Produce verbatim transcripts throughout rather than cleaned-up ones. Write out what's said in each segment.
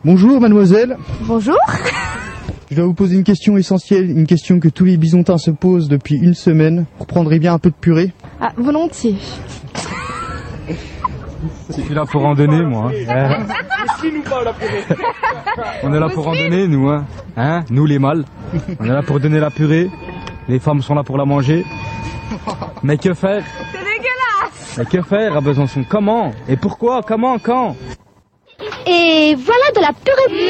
Bonjour mademoiselle. Bonjour. Je dois vous poser une question essentielle, une question que tous les bisontins se posent depuis une semaine. Vous prendrez bien un peu de purée? Ah, volontiers. Je suis là pour en donner, moi. Hein. On est là pour en donner, nous. Hein. Hein, nous les mâles. On est là pour donner la purée. Les femmes sont là pour la manger. Mais que faire? C'est dégueulasse. Mais que faire à Besançon? Comment? Et pourquoi? Comment? Quand? Et voilà de la purée.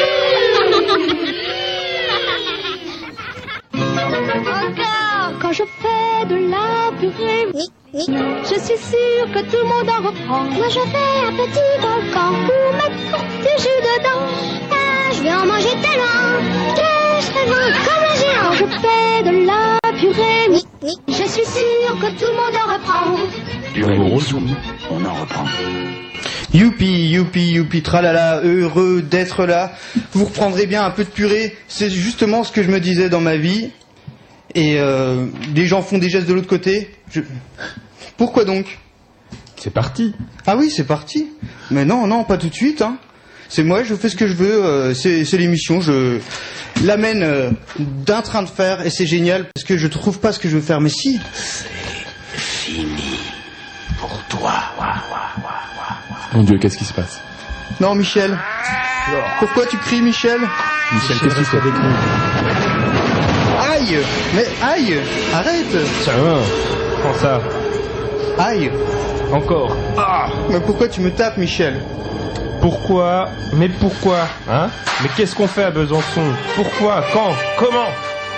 Encore. Quand je fais de la purée, oui, oui, je suis sûre que tout le monde en reprend. Moi je fais un petit volcan pour mettre du jus dedans. Ah, je vais en manger tellement que je serai grand comme un géant. Je fais de la purée, oui, oui, je suis sûre que tout le monde en reprend. Purée rose, on en reprend. Youpi, youpi, youpi, tralala, heureux d'être là. Vous reprendrez bien un peu de purée. C'est justement ce que je me disais dans ma vie. Et euh, les gens font des gestes de l'autre côté. Je... Pourquoi donc? C'est parti. Ah oui, c'est parti. Mais non, non, pas tout de suite. Hein. C'est moi, je fais ce que je veux. Euh, c'est, c'est l'émission. Je l'amène euh, d'un train de fer et c'est génial parce que je trouve pas ce que je veux faire. Mais si. C'est fini pour toi. Mon Dieu, qu'est-ce qui se passe? Non, Michel. Pourquoi tu cries, Michel? Michel, qu'est-ce qui se passe avec nous? Aïe! Mais aïe! Arrête! Tiens, prends ça. Aïe! Encore. Ah! Mais pourquoi tu me tapes, Michel? Pourquoi? Mais pourquoi? Hein? Mais qu'est-ce qu'on fait à Besançon? Pourquoi? Quand? Comment?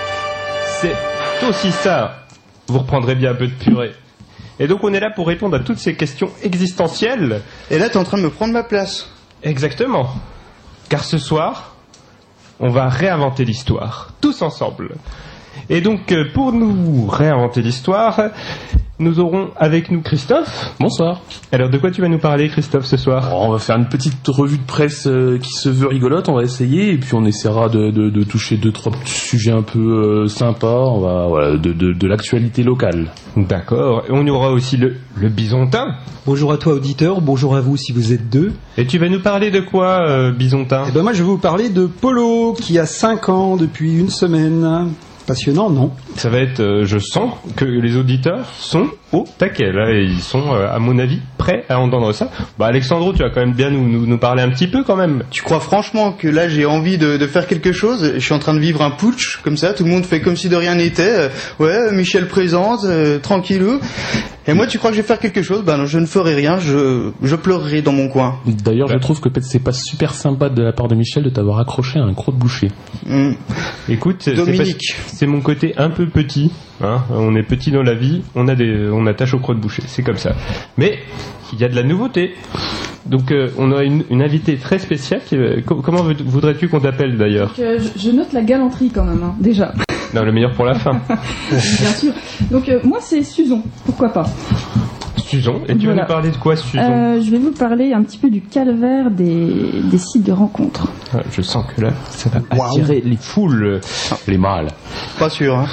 C'est aussi ça. Vous reprendrez bien un peu de purée. Et donc on est là pour répondre à toutes ces questions existentielles. Et là, t'es en train de me prendre ma place. Exactement. Car ce soir, on va réinventer l'histoire, tous ensemble. Et donc, pour nous réinventer l'histoire, nous aurons avec nous Christophe. Bonsoir. Alors, de quoi tu vas nous parler, Christophe, ce soir? On va faire une petite revue de presse euh, qui se veut rigolote, on va essayer, et puis on essaiera de, de, de toucher deux, trois petits sujets un peu euh, sympas, on va, voilà, de, de, de l'actualité locale. D'accord. Et on y aura aussi le, le bisontin. Bonjour à toi, auditeur, bonjour à vous si vous êtes deux. Et tu vas nous parler de quoi, euh, bisontin? Eh ben moi, je vais vous parler de Polo, qui a cinq ans depuis une semaine. Passionnant, non? Ça va être, euh, je sens que les auditeurs sont au taquet, là, et ils sont, euh, à mon avis, prêts à entendre ça. Bah, Alexandro, tu vas quand même bien nous, nous, nous parler un petit peu, quand même. Tu crois franchement que là, j'ai envie de, de faire quelque chose? Je suis en train de vivre un putsch, comme ça, tout le monde fait comme si de rien n'était. Euh, ouais, Michel présente, euh, tranquillou. Et moi, tu crois que je vais faire quelque chose? Ben non, je ne ferai rien, je, je pleurerai dans mon coin. D'ailleurs, ouais. Je trouve que peut-être c'est pas super sympa de la part de Michel de t'avoir accroché à un croc de boucher. Mmh. Écoute, Dominique. C'est, c'est mon côté un peu petit. Hein. On est petit dans la vie, on a des, on attache au croc de boucher, c'est comme ça. Mais il y a de la nouveauté. Donc euh, on a une, une invitée très spéciale. Qui, euh, comment voudrais-tu qu'on t'appelle d'ailleurs? Donc, euh, je, je note la galanterie quand même, hein, déjà. Non, le meilleur pour la fin. Bien sûr. Donc euh, moi c'est Suzon, pourquoi pas. Suzon, et tu voilà. vas nous parler de quoi, Suzon? euh, Je vais vous parler un petit peu du calvaire des, des sites de rencontres. Ah, je sens que là, ça va attirer wow. les foules, les mâles. Pas sûr, hein.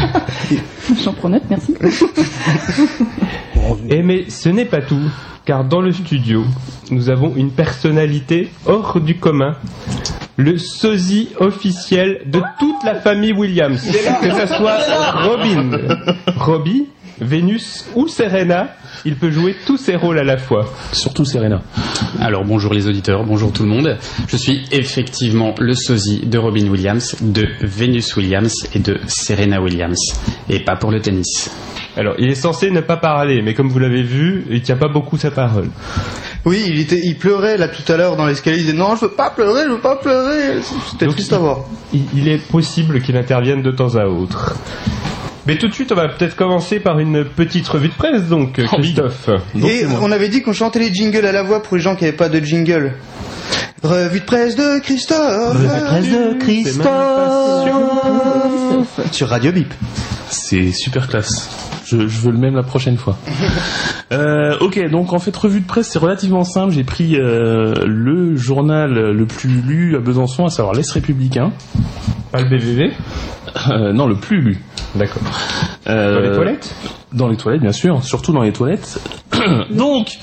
J'en prends note, merci. Et mais ce n'est pas tout, car dans le studio, nous avons une personnalité hors du commun. Le sosie officiel de toute la famille Williams. Que ce soit Robin, Robbie, Vénus ou Serena, il peut jouer tous ses rôles à la fois. Surtout Serena. Alors bonjour les auditeurs, bonjour tout le monde. Je suis effectivement le sosie de Robin Williams, de Vénus Williams et de Serena Williams. Et pas pour le tennis. Alors, il est censé ne pas parler, mais comme vous l'avez vu, il tient pas beaucoup sa parole. Oui, il était, il pleurait là tout à l'heure dans l'escalier. Il disait non, je veux pas pleurer, je veux pas pleurer. C'était Donc, triste à voir. Il, il est possible qu'il intervienne de temps à autre. Mais tout de suite, on va peut-être commencer par une petite revue de presse, donc, Christophe. Donc, et on avait dit qu'on chantait les jingles à la voix pour les gens qui n'avaient pas de jingle. Revue de presse de Christophe. Revue de presse de Christophe. Sur Radio Bip. C'est super classe. Je, je veux le même la prochaine fois. euh, ok, donc en fait, revue de presse, c'est relativement simple. J'ai pris euh, le journal le plus lu à Besançon, à savoir l'Est Républicain. Pas le B V V euh, Non, le plus lu. D'accord. Euh, dans les toilettes Dans les toilettes, bien sûr. Surtout dans les toilettes. Donc,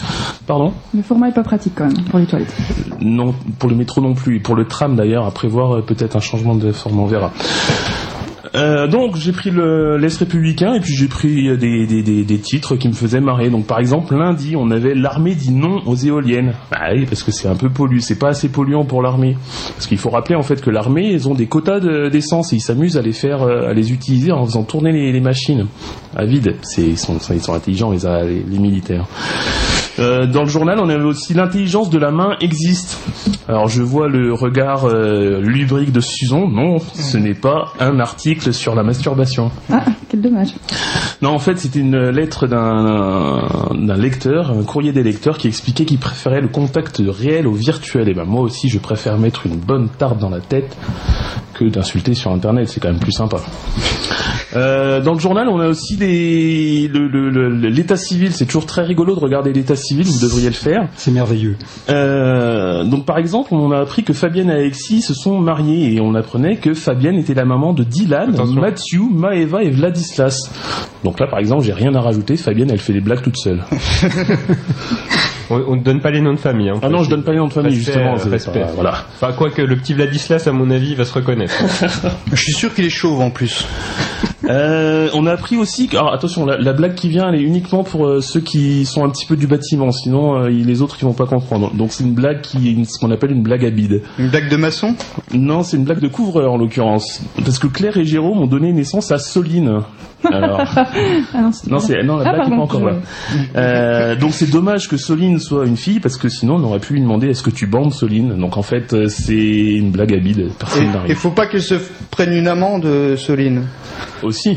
Pardon ? Le format est pas pratique quand même pour les toilettes. Non, pour le métro non plus, et pour le tram d'ailleurs, à prévoir euh, peut-être un changement de format, on verra. Euh, donc j'ai pris le l'Est républicain et puis j'ai pris des, des, des, des titres qui me faisaient marrer. Donc par exemple lundi on avait l'armée dit non aux éoliennes. Bah oui, parce que c'est un peu pollué, c'est pas assez polluant pour l'armée. Parce qu'il faut rappeler en fait que l'armée ils ont des quotas de, d'essence et ils s'amusent à les faire, à les utiliser en faisant tourner les, les machines à vide. C'est ils sont ils sont intelligents les, les, les militaires. Euh, dans le journal, on avait aussi l'intelligence de la main existe. Alors je vois le regard euh, lubrique de Suzon. Non, ce n'est pas un article sur la masturbation. Ah, quel dommage. Non, en fait, c'était une lettre d'un, d'un lecteur, un courrier des lecteurs qui expliquait qu'il préférait le contact réel au virtuel. Et ben moi aussi, je préfère mettre une bonne tarte dans la tête que d'insulter sur Internet. C'est quand même plus sympa. Euh, dans le journal, on a aussi des, le, le, le, l'état civil. C'est toujours très rigolo de regarder l'état civil. Vous devriez le faire. C'est merveilleux. Euh, donc, par exemple, on a appris que Fabienne et Alexis se sont mariés et on apprenait que Fabienne était la maman de Dylan, Attention. Mathieu, Maëva et Vladislas. Donc là, par exemple, j'ai rien à rajouter. Fabienne, elle fait des blagues toute seule. On ne donne pas les noms de famille. Hein, ah non, je donne pas les noms de famille, respect, justement. C'est respect. Pas, voilà. Enfin, quoique le petit Vladislas, à mon avis, va se reconnaître. Je suis sûr qu'il est chauve en plus. Euh, on a appris aussi que, alors attention, la, la blague qui vient, elle est uniquement pour euh, ceux qui sont un petit peu du bâtiment, sinon euh, les autres qui vont pas comprendre. Donc c'est une blague qui, ce qu'on appelle une blague à bide. Une blague de maçon ? Non, c'est une blague de couvreur en l'occurrence, parce que Claire et Jérôme ont donné naissance à Soline. Alors, ah non, c'est non, c'est, non, la ah, blague pardon, n'est pas encore là. Euh, donc c'est dommage que Soline soit une fille, parce que sinon on aurait pu lui demander est-ce que tu bandes Soline. Donc en fait c'est une blague à bide. Personne n'arrive. Et faut pas qu'elle se prenne une amende, Soline. Aussi.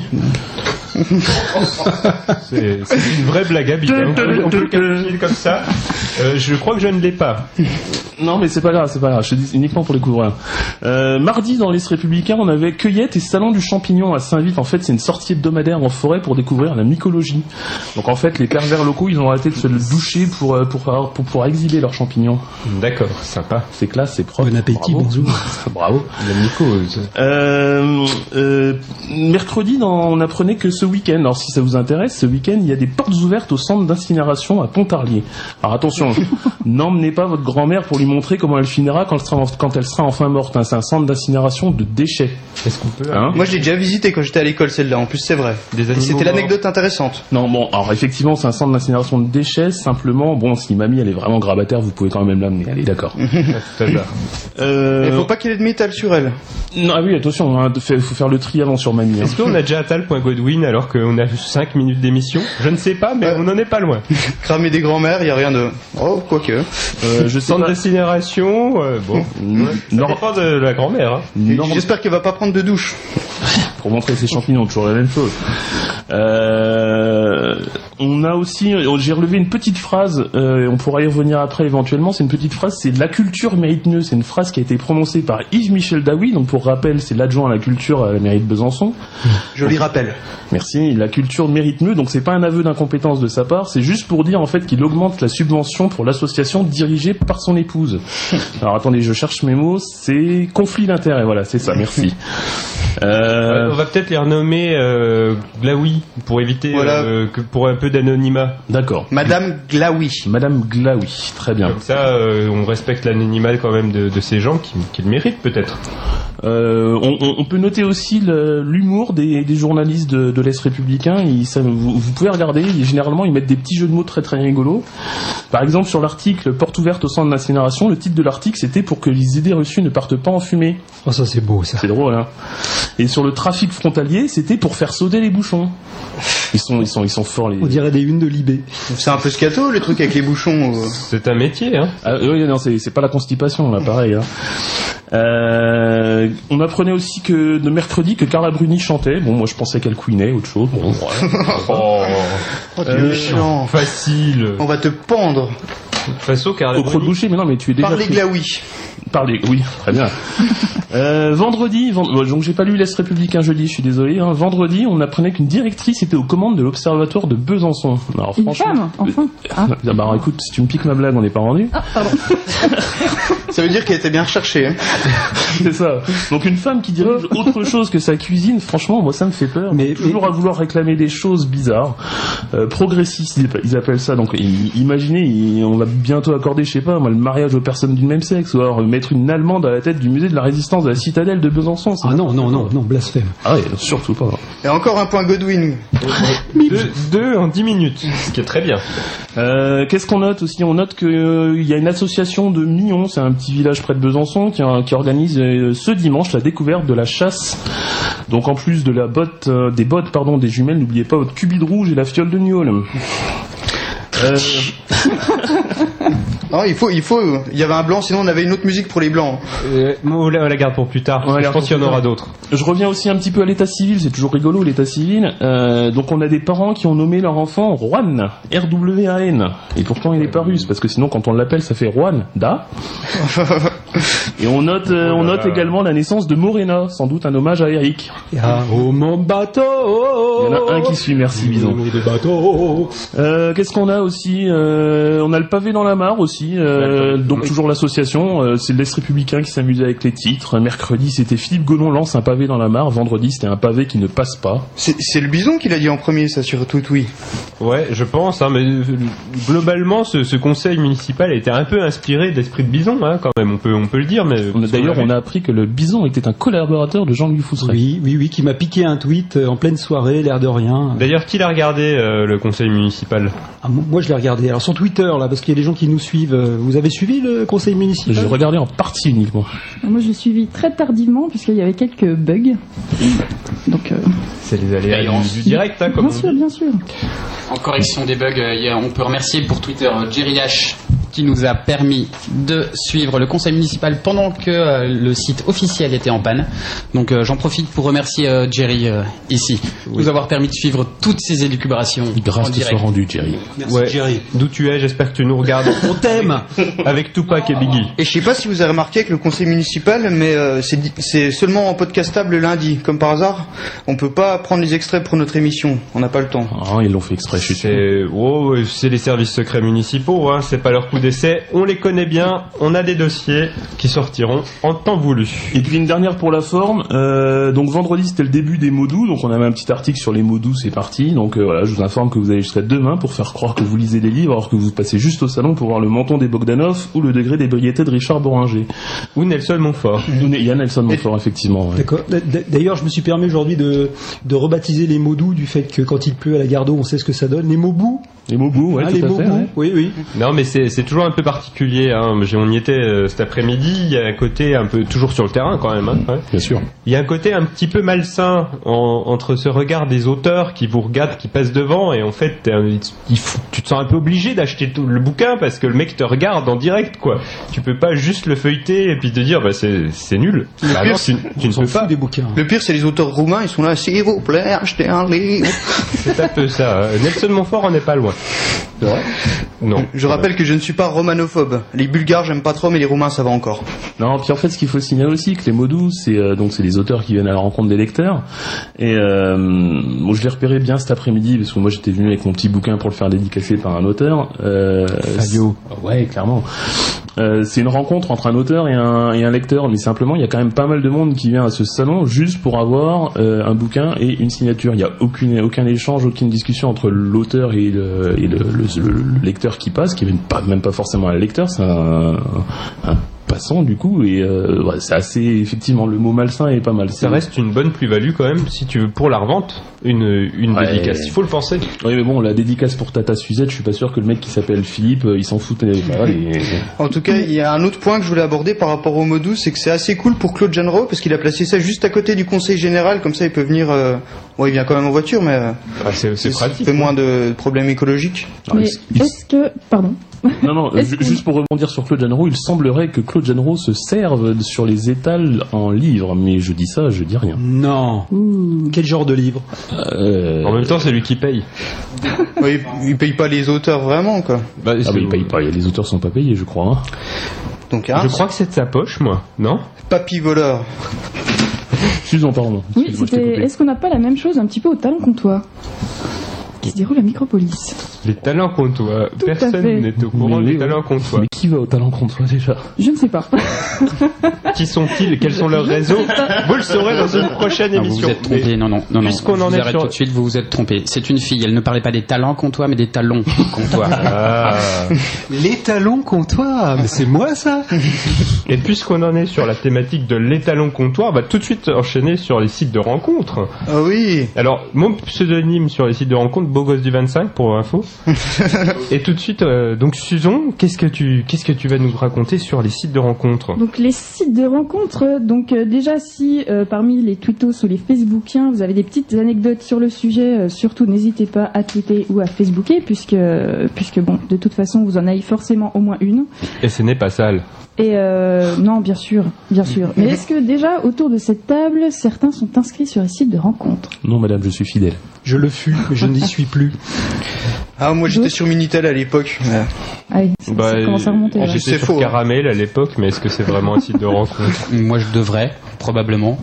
c'est, c'est une vraie blague à bide. Hein. On peut, on peut le qualifier comme ça. Euh, je crois que je ne l'ai pas. Non, mais c'est pas grave, c'est pas grave. Je dis uniquement pour les couvreurs. Euh, mardi, dans l'Est républicain, on avait cueillette et salon du champignon à Saint-Vith. En fait, c'est une sortie hebdomadaire en forêt pour découvrir la mycologie. Donc, en fait, les pervers locaux, ils ont arrêté de se le doucher pour pour pour, pour pouvoir exhiber leurs champignons. D'accord, sympa. C'est classe, c'est propre. Bon appétit, Bravo. bonjour. Bravo. La mycose. Euh, euh, mercredi, dans, on apprenait que ce week-end, alors si ça vous intéresse, ce week-end, il y a des portes ouvertes au centre d'incinération à Pontarlier. Alors attention, n'emmenez pas votre grand-mère pour lui montrer comment elle finira quand elle sera, quand elle sera enfin morte. Hein. C'est un centre d'incinération de déchets. Est-ce qu'on peut hein Moi, je l'ai déjà visité quand j'étais à l'école, celle-là. En plus, c'est vrai. Des Et c'était l'anecdote intéressante. Non, bon, alors effectivement, c'est un centre d'incinération de déchets. Simplement, bon, si mamie elle est vraiment grabataire, vous pouvez quand même l'amener. Allez, d'accord. euh... Il faut pas qu'il y ait de métal sur elle. Non, ah oui, attention, hein, il faut faire le tri avant sur mamie. Hein. Est-ce qu'on a déjà atteint le point Godwin alors qu'on a cinq minutes d'émission ? Je ne sais pas, mais on n'en est pas loin. Cramer des grands-mères, il y a rien de. Oh, quoique. Euh, je Centre d'incinération, euh, bon. Ouais, ça non. dépend de la grand-mère. Hein. Non. J'espère qu'elle va pas prendre de douche. Pour montrer ses champignons, toujours la même chose. Euh, on a aussi, j'ai relevé une petite phrase, euh, on pourra y revenir après éventuellement, c'est une petite phrase, c'est la culture mérite mieux, c'est une phrase qui a été prononcée par Yves-Michel Daoui, donc pour rappel, c'est l'adjoint à la culture à la mairie de Besançon. Joli rappel. Merci, la culture mérite mieux, donc c'est pas un aveu d'incompétence de sa part, c'est juste pour dire en fait qu'il augmente la subvention pour l'association dirigée par son épouse. Alors attendez, je cherche mes mots, c'est conflit d'intérêts, voilà, c'est ça, merci. Euh... On va peut-être les renommer euh, Glaoui pour éviter voilà. euh, que pour un peu d'anonymat. D'accord. Madame Glaoui. Madame Glaoui, très bien. Comme ça, euh, on respecte l'anonymat quand même de, de ces gens qui, qui le méritent peut-être. Euh, on, on peut noter aussi le, l'humour des, des journalistes de, de l'Est républicain. Ils, ça, vous, vous pouvez regarder, ils, généralement ils mettent des petits jeux de mots très très rigolos. Par exemple sur l'article Porte ouverte au centre d'incinération, le titre de l'article c'était pour que les idées reçues ne partent pas en fumée. Oh ça c'est beau ça. C'est drôle hein. Et sur le trafic frontalier, c'était pour faire sauter les bouchons. Ils sont, ils sont, ils sont forts les. On dirait des unes de Libé. C'est un peu scato les trucs avec les bouchons. Euh... C'est un métier hein. Ah, oui non c'est, c'est pas la constipation là pareil. Hein. Euh, on apprenait aussi que de mercredi que Carla Bruni chantait. Bon, moi je pensais qu'elle couinait, autre chose. Bon, ouais. oh, oh, t'es euh, méchant. Facile. On va te pendre. Faso, car Au croc de boucher, mais non, mais tu es déjà... Parlez pris. glaoui. Parlez, oui, très bien. euh, vendredi, vend... donc j'ai pas lu l'Est républicain jeudi, je suis désolé. Hein. Vendredi, on apprenait qu'une directrice était aux commandes de l'observatoire de Besançon. Alors Une franchement, femme, enfin. Ah. Ah, bah écoute, si tu me piques ma blague, on n'est pas rendu. Ah, pardon. Ça veut dire qu'elle était bien recherchée. Hein. C'est ça. Donc une femme qui dirige autre chose que sa cuisine, franchement, moi ça me fait peur. Mais- toujours mais- à vouloir réclamer des choses bizarres, euh, progressistes, ils- ils appellent ça. Donc i- imaginez, il- on va bientôt accorder, je sais pas, moi, le mariage aux personnes du même sexe, ou alors mettre une Allemande à la tête du musée de la résistance de la citadelle de Besançon. c'est Ah non, n'importe non, non, quoi. non, blasphème. Ah ouais, surtout pas. Et encore un point Godwin. deux, deux en dix minutes, ce qui est très bien. Euh, Qu'est-ce qu'on note aussi? On note qu'il euh, y a une association de Mignons, c'est un petit village près de Besançon, qui, qui organise euh, ce dimanche la découverte de la chasse. Donc en plus de la botte, euh, des bottes pardon, des jumelles, n'oubliez pas votre cubide rouge et la fiole de gnôle. Euh, Non, il faut, il faut. Il y avait un blanc, sinon on avait une autre musique pour les blancs. Euh, on, la, on la garde pour plus tard. On la Je garde pense pour qu'il y en plus aura tard. d'autres. Je reviens aussi un petit peu à l'état civil, c'est toujours rigolo l'état civil. Euh, donc on a des parents qui ont nommé leur enfant Juan, R W A N. Et pourtant il est pas russe, parce que sinon quand on l'appelle ça fait Juan, da. Et on note, euh, on note également la naissance de Morena, sans doute un hommage à Eric. Ah, oh mon bateau. Il y en a un qui suit, merci Bison. Des bateaux. Euh, Qu'est-ce qu'on a aussi euh, On a le pavé dans la mare aussi, euh, donc toujours l'association, euh, c'est l'Est républicain qui s'amusait avec les titres. Mercredi c'était Philippe Gollon lance un pavé dans la mare, vendredi c'était un pavé qui ne passe pas. C'est c'est le bison qui l'a dit en premier, ça, sur tout, oui. Ouais, je pense, hein, mais euh, globalement, ce, ce conseil municipal a été un peu inspiré d'Esprit de Bison, hein, quand même, on peut, on peut le dire. Mais On a- D'ailleurs on a appris que le Bison était un collaborateur de Jean-Louis Fousseret. Oui, oui, oui, qui m'a piqué un tweet euh, en pleine soirée, l'air de rien. D'ailleurs, qui l'a regardé, euh, le conseil municipal? Ah, mo- moi, je l'ai regardé. Alors sur Twitter, là, parce qu'il y a des gens qui nous suivent. euh, Vous avez suivi le conseil municipal? J'ai regardé en partie uniquement. Moi, je l'ai suivi très tardivement, puisqu'il y avait quelques bugs. Donc, euh, C'est les aléas D'ailleurs, du, du direct, hein, comme bien on sûr, dit. bien sûr. En correction des bugs, euh, il y a- on peut remercier pour Twitter euh, Jerry H qui nous a permis de suivre le conseil municipal pendant que euh, le site officiel était en panne. Donc euh, j'en profite pour remercier euh, Jerry euh, ici, Oui. nous avoir permis de suivre toutes ces élucubrations Grâce en te direct. soit rendu Jerry. Merci, Ouais. Jerry. D'où tu es, j'espère que tu nous regardes. On t'aime. Avec Tupac et Biggie. Et je sais pas si vous avez remarqué avec le conseil municipal, mais euh, c'est di- c'est seulement en podcastable le lundi, comme par hasard. On peut pas prendre les extraits pour notre émission, on n'a pas le temps. Ah, ils l'ont fait exprès, je suis sûr. C'est oh, ouais, c'est les services secrets municipaux, hein, c'est pas leur coup d'essai. On les connaît bien, on a des dossiers qui sortiront en temps voulu. Et puis une dernière pour la forme, euh, donc vendredi c'était le début des mots doux, donc on avait un petit article sur les mots doux, c'est parti, donc euh, voilà, je vous informe que vous allez jusqu'à demain pour faire croire que vous lisez des livres alors que vous passez juste au salon pour voir le menton des Bogdanov ou le degré d'ébriété de Richard Boringer. Ou Nelson Montfort. Il y a Nelson Montfort effectivement. Ouais. D'accord. D- d- D'ailleurs, je me suis permis aujourd'hui de, de rebaptiser les mots doux du fait que quand il pleut à la Gardeau, on sait ce que ça donne. Les mots bous. Les mots doux, ouais, Ah, tout les à mots fait. bous. Ouais. Oui, oui. Non, mais c'est c'est toujours un peu particulier. Hein. J'ai- On y était euh, cet après-midi. Il y a un côté un peu toujours sur le terrain quand même. Hein, ouais. Bien sûr. Il y a un côté un petit peu malsain en- entre ce regard des auteurs qui vous regardent, qui passent devant, et en fait, t'es un- il faut- tu te sens un peu obligé d'acheter tout le bouquin parce que le mec te regarde en direct, quoi. Tu peux pas juste le feuilleter et puis te dire, bah c'est c'est nul. Bah pire, non, tu, tu ne On peux fout pas. des bouquins. Le pire, c'est les auteurs roumains, ils sont là, s'il vous plaît, achetez un livre. C'est un peu ça. Euh, Nelson Montfort en est pas loin. Non. Je rappelle que je ne suis pas romanophobe. Les Bulgares, j'aime pas trop, mais les Roumains, ça va encore. Non, puis en fait, ce qu'il faut signaler aussi, que les mots doux, c'est euh, donc c'est les auteurs qui viennent à la rencontre des lecteurs. Et euh, bon, je l'ai repéré bien cet après-midi parce que moi j'étais venu avec mon petit bouquin pour le faire dédicacer par un auteur. Euh, Fabio. Ouais, clairement. Euh, c'est une rencontre entre un auteur et un, et un lecteur, mais simplement il y a quand même pas mal de monde qui vient à ce salon juste pour avoir euh, un bouquin et une signature. Il y a aucune, aucun échange, aucune discussion entre l'auteur et le, et le, le, le, le lecteur qui passe, qui est même pas, même pas forcément un lecteur, c'est un, un passant du coup, et euh, ouais, c'est assez, effectivement, le mot malsain est pas mal. Ça reste une bonne plus-value quand même, si tu veux, pour la revente, une, une Ouais. dédicace. Il faut le penser. Oui, mais bon, la dédicace pour Tata Suzette, je suis pas sûr que le mec qui s'appelle Philippe, euh, il s'en fout. euh, voilà, et- En tout cas, il y a un autre point que je voulais aborder par rapport au mot doux, c'est que c'est assez cool pour Claude Jeanneret, parce qu'il a placé ça juste à côté du conseil général, comme ça il peut venir... Euh... Bon, il vient quand même en voiture, mais euh, Ah, c'est c'est ça pratique. fait moins de problèmes écologiques. Ah, Mais il- est-ce que, pardon, Non, non, ju- juste pour rebondir sur Claude Jeanneret, il semblerait que Claude Jeanneret se serve sur les étals en livres, mais je dis ça, je dis rien. Non. Ouh. Quel genre de livre? euh... En même temps, c'est lui qui paye. Ouais, il, il paye pas les auteurs vraiment, quoi. Bah, Ah bah il paye pas, les auteurs sont pas payés, je crois. Hein. Donc, hein, Je crois que c'est de sa poche, moi, non? papy voleur. Excuse-moi, pardon. Oui, Excuse-moi, je t'ai c'était. coupé. Est-ce qu'on n'a pas la même chose un petit peu au talent comptoir qui se déroule à Micropolis? Les talents comptois. Tout à fait. Personne n'est au courant Mais des oui, talents comptois. Mais qui va au talent contre toi déjà? Je ne sais pas. Qui sont-ils? Quels sont leurs réseaux? Vous le saurez dans une prochaine Non, vous émission. vous êtes trompé, non, non, non, non. puisqu'on Je en vous est arrête sur- tout de suite, vous vous êtes trompé. C'est une fille, elle ne parlait pas des talents comptois, mais des talons comptois. Ah. Les talons comptoirs. Mais c'est moi ça. Et puisqu'on en est sur la thématique de l'étalon comptoir, on va tout de suite enchaîner sur les sites de rencontres. Ah oui. Alors, mon pseudonyme sur les sites de rencontres, Beau Gosse du vingt-cinq pour info. Et tout de suite, euh, donc Susan, qu'est-ce que tu, qu'est-ce que tu vas nous raconter sur les sites de rencontres? Donc les sites de rencontres, donc euh, déjà si euh, parmi les twittos ou les facebookiens vous avez des petites anecdotes sur le sujet, euh, surtout n'hésitez pas à tweeter ou à facebooker puisque euh, puisque bon de toute façon vous en avez forcément au moins une. Et ce n'est pas sale. Et euh, non bien sûr, bien sûr. Mais est-ce que déjà autour de cette table certains sont inscrits sur les sites de rencontres? Non, madame, je suis fidèle. Je le fus, mais je n'y suis plus. Ah, moi j'étais sur Minitel à l'époque. Ouais. Ah oui, ça, Bah, ça commence à remonter. là. J'étais C'est sur faux, hein. Caramel à l'époque, mais est-ce que c'est vraiment un site de rencontre? Moi, je devrais, probablement.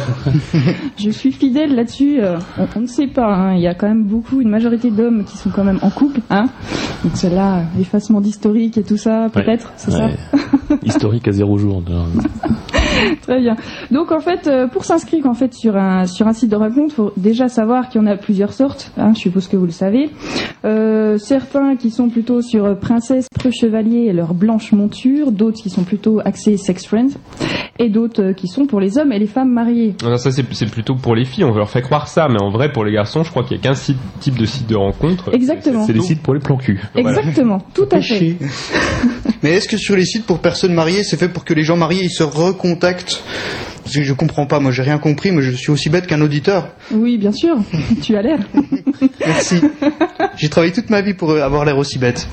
Je suis fidèle là-dessus. euh, on, on ne sait pas. hein, Il y a quand même beaucoup, une majorité d'hommes qui sont quand même en couple. Hein donc celle-là, effacement d'historique et tout ça, peut-être, c'est ça. Historique à zéro jour. Très bien. Donc en fait, euh, pour s'inscrire en fait sur un sur un site de rencontre, faut déjà savoir qu'il y en a plusieurs sortes. Hein, je suppose que vous le savez. Euh, certains qui sont plutôt sur euh, princesse, preux chevalier et leur blanche monture, d'autres qui sont plutôt axés sex friends, et d'autres euh, qui sont pour les hommes et les femmes mariés. Non, ça c'est c'est plutôt pour les filles, on leur fait croire ça, mais en vrai pour les garçons, je crois qu'il y a qu'un site, type de site de rencontre. Exactement. C'est les sites pour les plans cul. Voilà. Exactement, tout à fait. Péché. Mais est-ce que sur les sites pour personnes mariées, c'est fait pour que les gens mariés ils se recontactent? Parce que je comprends pas, moi j'ai rien compris, mais je suis aussi bête qu'un auditeur. Oui, bien sûr. Tu as l'air. Merci. J'ai travaillé toute ma vie pour euh, avoir l'air aussi bête.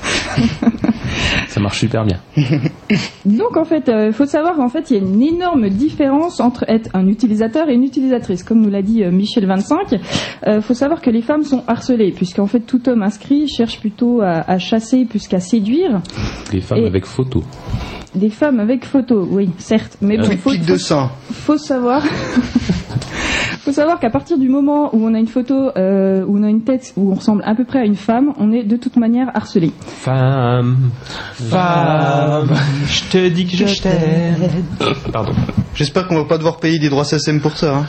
Ça marche super bien. Donc en fait, il euh, faut savoir qu'en fait, il y a une énorme différence entre être un utilisateur et une utilisatrice. Comme nous l'a dit euh, Michel vingt-cinq, il euh, faut savoir que les femmes sont harcelées, puisqu'en fait, tout homme inscrit cherche plutôt à, à chasser plus qu'à séduire. Les femmes Et- avec photo. Des femmes avec photo, oui, certes. Mais bon, Avec faut, pic de sein. faut savoir... faut savoir qu'à partir du moment où on a une photo, euh, où on a une tête où on ressemble à peu près à une femme, on est de toute manière harcelé. Femme, femme, je te dis que je t'aime. Pardon. J'espère qu'on va pas devoir payer des droits S A C E M pour ça. Hein.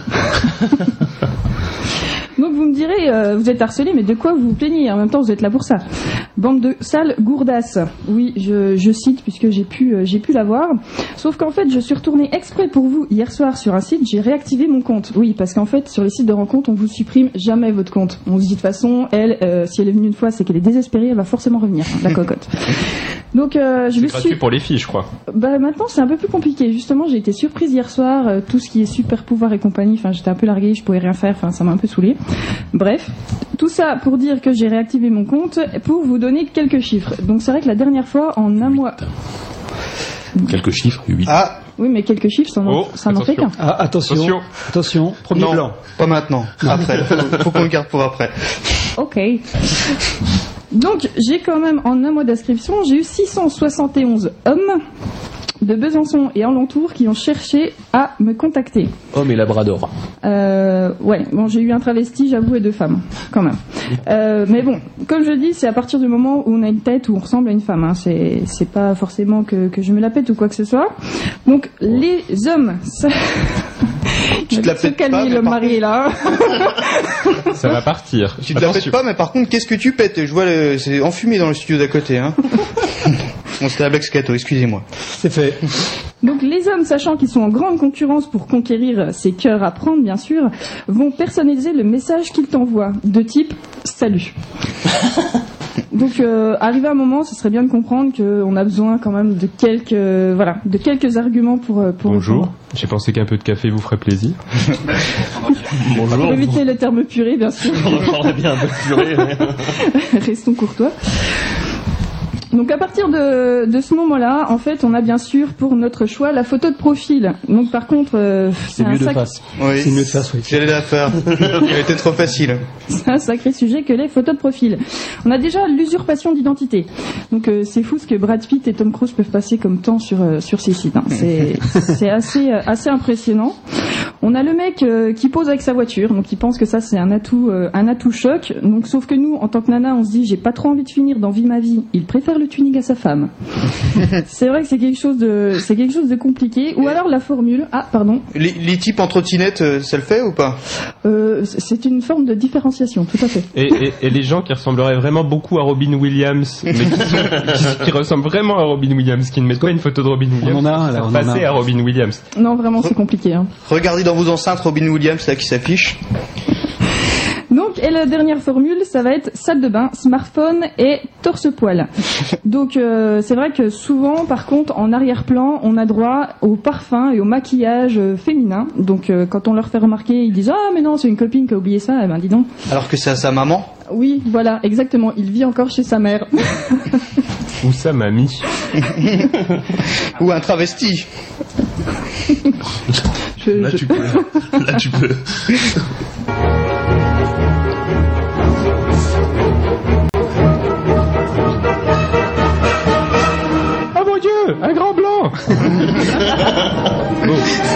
Donc vous me direz, euh, vous êtes harcelé, mais de quoi vous vous plaignez? En même temps, vous êtes là pour ça. Bande de sales gourdasses. Oui, je, je cite puisque j'ai pu, euh, j'ai pu la voir. Sauf qu'en fait, je suis retournée exprès pour vous hier soir sur un site. J'ai réactivé mon compte. Oui, parce qu'en fait, sur les sites de rencontres, on vous supprime jamais votre compte. On se dit de toute façon, elle, euh, si elle est venue une fois, c'est qu'elle est désespérée, elle va forcément revenir, hein, la cocotte. Donc euh, je C'est me gratuit suis. pour les filles, je crois. Bah maintenant c'est un peu plus compliqué. Justement j'ai été surprise hier soir, euh, tout ce qui est super pouvoir et compagnie, enfin j'étais un peu larguée, je pouvais rien faire, enfin ça m'a un peu saoulée. Bref, tout ça pour dire que j'ai réactivé mon compte pour vous donner quelques chiffres. Donc c'est vrai que la dernière fois en un mois... Quelques chiffres, huit. Ah, Oui mais quelques chiffres ça n'en Oh, ça n'en fait attention. qu'un. Ah, attention, Attention. attention, premier non, blanc. pas maintenant. Après, faut, faut qu'on le garde pour après. Ok. Donc j'ai quand même en un mois d'inscription, j'ai eu six cent soixante et onze hommes de Besançon et alentours qui ont cherché à me contacter. Homme et labrador. Euh, ouais, bon, j'ai eu un travesti, j'avoue, et deux femmes, quand même. Euh, mais bon, comme je dis, c'est à partir du moment où on a une tête où on ressemble à une femme. Hein. C'est, c'est pas forcément que, que je me la pète ou quoi que ce soit. Donc, les hommes, ça... Tu te la Se pètes pas, calmer, mais le par mari est là. Ça va partir. Tu te la pètes pas, mais par contre, qu'est-ce que tu pètes? Je vois, le... c'est enfumé dans le studio d'à côté. Hein. Bon, c'était la blague scato, excusez-moi. C'est fait. Donc les hommes, sachant qu'ils sont en grande concurrence pour conquérir ces cœurs à prendre, bien sûr, vont personnaliser le message qu'ils t'envoient, de type « Salut ». Donc, euh, arrivé à un moment, ce serait bien de comprendre qu'on a besoin quand même de quelques, euh, voilà, de quelques arguments pour... euh, pour Bonjour. J'ai pensé qu'un peu de café vous ferait plaisir. Bonjour. Pour éviter le terme purée, bien sûr. On parlerait bien de purée. Restons courtois. Donc à partir de, de ce moment-là, en fait, on a bien sûr pour notre choix la photo de profil. Donc par contre, euh, c'est mieux de sac... face. Oui, c'est mieux de face, oui. J'allais la faire. Elle était trop facile. C'est un sacré sujet que les photos de profil. On a déjà l'usurpation d'identité. Donc euh, c'est fou ce que Brad Pitt et Tom Cruise peuvent passer comme temps sur euh, sur ces sites. Hein. C'est c'est assez euh, assez impressionnant. On a le mec euh, qui pose avec sa voiture, donc il pense que ça c'est un atout euh, un atout choc. Donc sauf que nous, en tant que nana, on se dit j'ai pas trop envie de finir dans Vie ma vie. Il préfère le tuning à sa femme. C'est vrai que c'est quelque chose de c'est quelque chose de compliqué. Ou alors la formule. Ah pardon. Les, les types en trottinette, euh, ça le fait ou pas? euh, C'est une forme de différenciation, tout à fait. Et, et, et les gens qui ressembleraient vraiment beaucoup à Robin Williams, mais qui, qui, qui ressemblent vraiment à Robin Williams, qui ne mettent pas une photo de Robin Williams, on en a, là, on passer en a. à Robin Williams. Non, vraiment, c'est compliqué. Hein. Regardez dans vos enceintes Robin Williams là qui s'affiche. Donc, et la dernière formule, ça va être salle de bain, smartphone et torse-poil. Donc, euh, c'est vrai que souvent, par contre, en arrière-plan, on a droit au parfum et au maquillage euh, féminin. Donc, euh, quand on leur fait remarquer, ils disent « Ah, mais non, c'est une copine qui a oublié ça. » Eh ben, dis donc. Alors que c'est à sa maman. Oui, voilà, exactement. Il vit encore chez sa mère. Ou sa mamie. Ou un travesti. je, Là, je... tu peux. Là, tu peux. Oh mon Dieu, un grand blanc. Bon.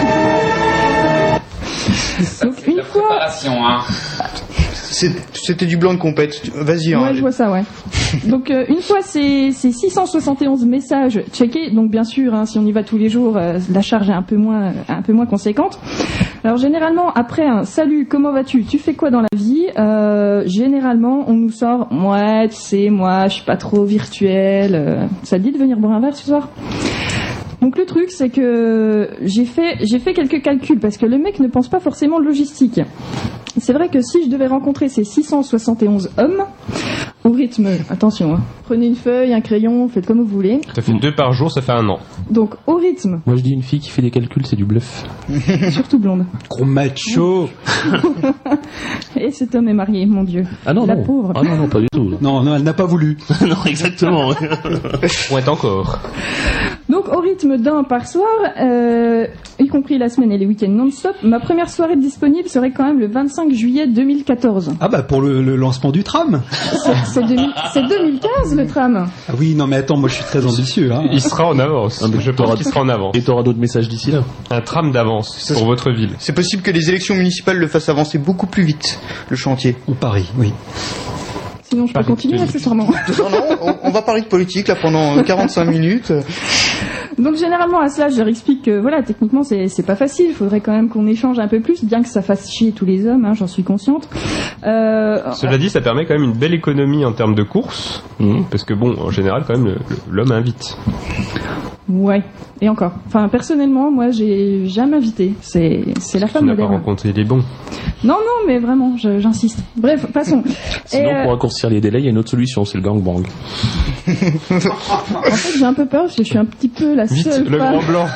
Donc, une fois... Préparation, hein. C'était du blanc de compète. Vas-y. Hein, ouais, je vois ça, ouais. Donc, euh, une fois ces, ces six cent soixante et onze messages checkés, donc bien sûr, hein, si on y va tous les jours, euh, la charge est un peu moins, un peu moins conséquente. Alors, généralement, après un salut, comment vas-tu, tu fais quoi dans la vie, euh, généralement, on nous sort, ouais, tu sais, moi, je suis pas trop virtuel, euh, ça te dit de venir boire un verre ce soir? Donc le truc, c'est que j'ai fait, j'ai fait quelques calculs parce que le mec ne pense pas forcément logistique. C'est vrai que si je devais rencontrer ces six cent soixante et onze hommes, au rythme, attention, hein, prenez une feuille, un crayon, faites comme vous voulez. Ça fait deux par jour, ça fait un an. Donc au rythme. Moi je dis une fille qui fait des calculs, c'est du bluff. Surtout blonde. Gros macho. Et cet homme est marié, mon Dieu. Ah non, la non. pauvre. Ah non, non, pas du tout. Non, non, elle n'a pas voulu. Non, exactement. Point encore. Donc au rythme d'un par soir, euh, y compris la semaine et les week-ends non-stop, ma première soirée disponible serait quand même le vingt-cinq juillet deux mille quatorze. Ah bah pour le, le lancement du tram. C'est, c'est, deux mille, c'est deux mille quinze le tram. Ah oui, non mais attends, moi je suis très ambitieux. Hein. Il sera en avance. Je pense qu'il sera en avance. Et t'auras d'autres messages d'ici là. Un tram d'avance pour votre ville. C'est possible que les élections municipales le fassent avancer beaucoup plus vite, le chantier. Ou Paris, oui. Sinon je peux Paris, continuer tu- accessoirement. Non, non, on, on va parler de politique là pendant euh, quarante-cinq minutes. Donc généralement à cela je leur explique que voilà, techniquement c'est, c'est pas facile, il faudrait quand même qu'on échange un peu plus, bien que ça fasse chier tous les hommes, hein, j'en suis consciente. Euh, Cela dit, ça permet quand même une belle économie en termes de courses, Mmh. parce que bon, en général, quand même, le- le- l'homme invite. Ouais, et encore. Enfin personnellement, moi j'ai jamais invité, c'est, c'est la Tu femme n'as pas moderne. rencontré les bons. Non, non, mais vraiment, je- j'insiste. Bref, passons. Sinon, Et, euh, pour raccourcir les délais, il y a une autre solution, c'est le gangbang. en fait j'ai un peu peur parce que je suis un petit peu la Vite, seule le femme grand blanc.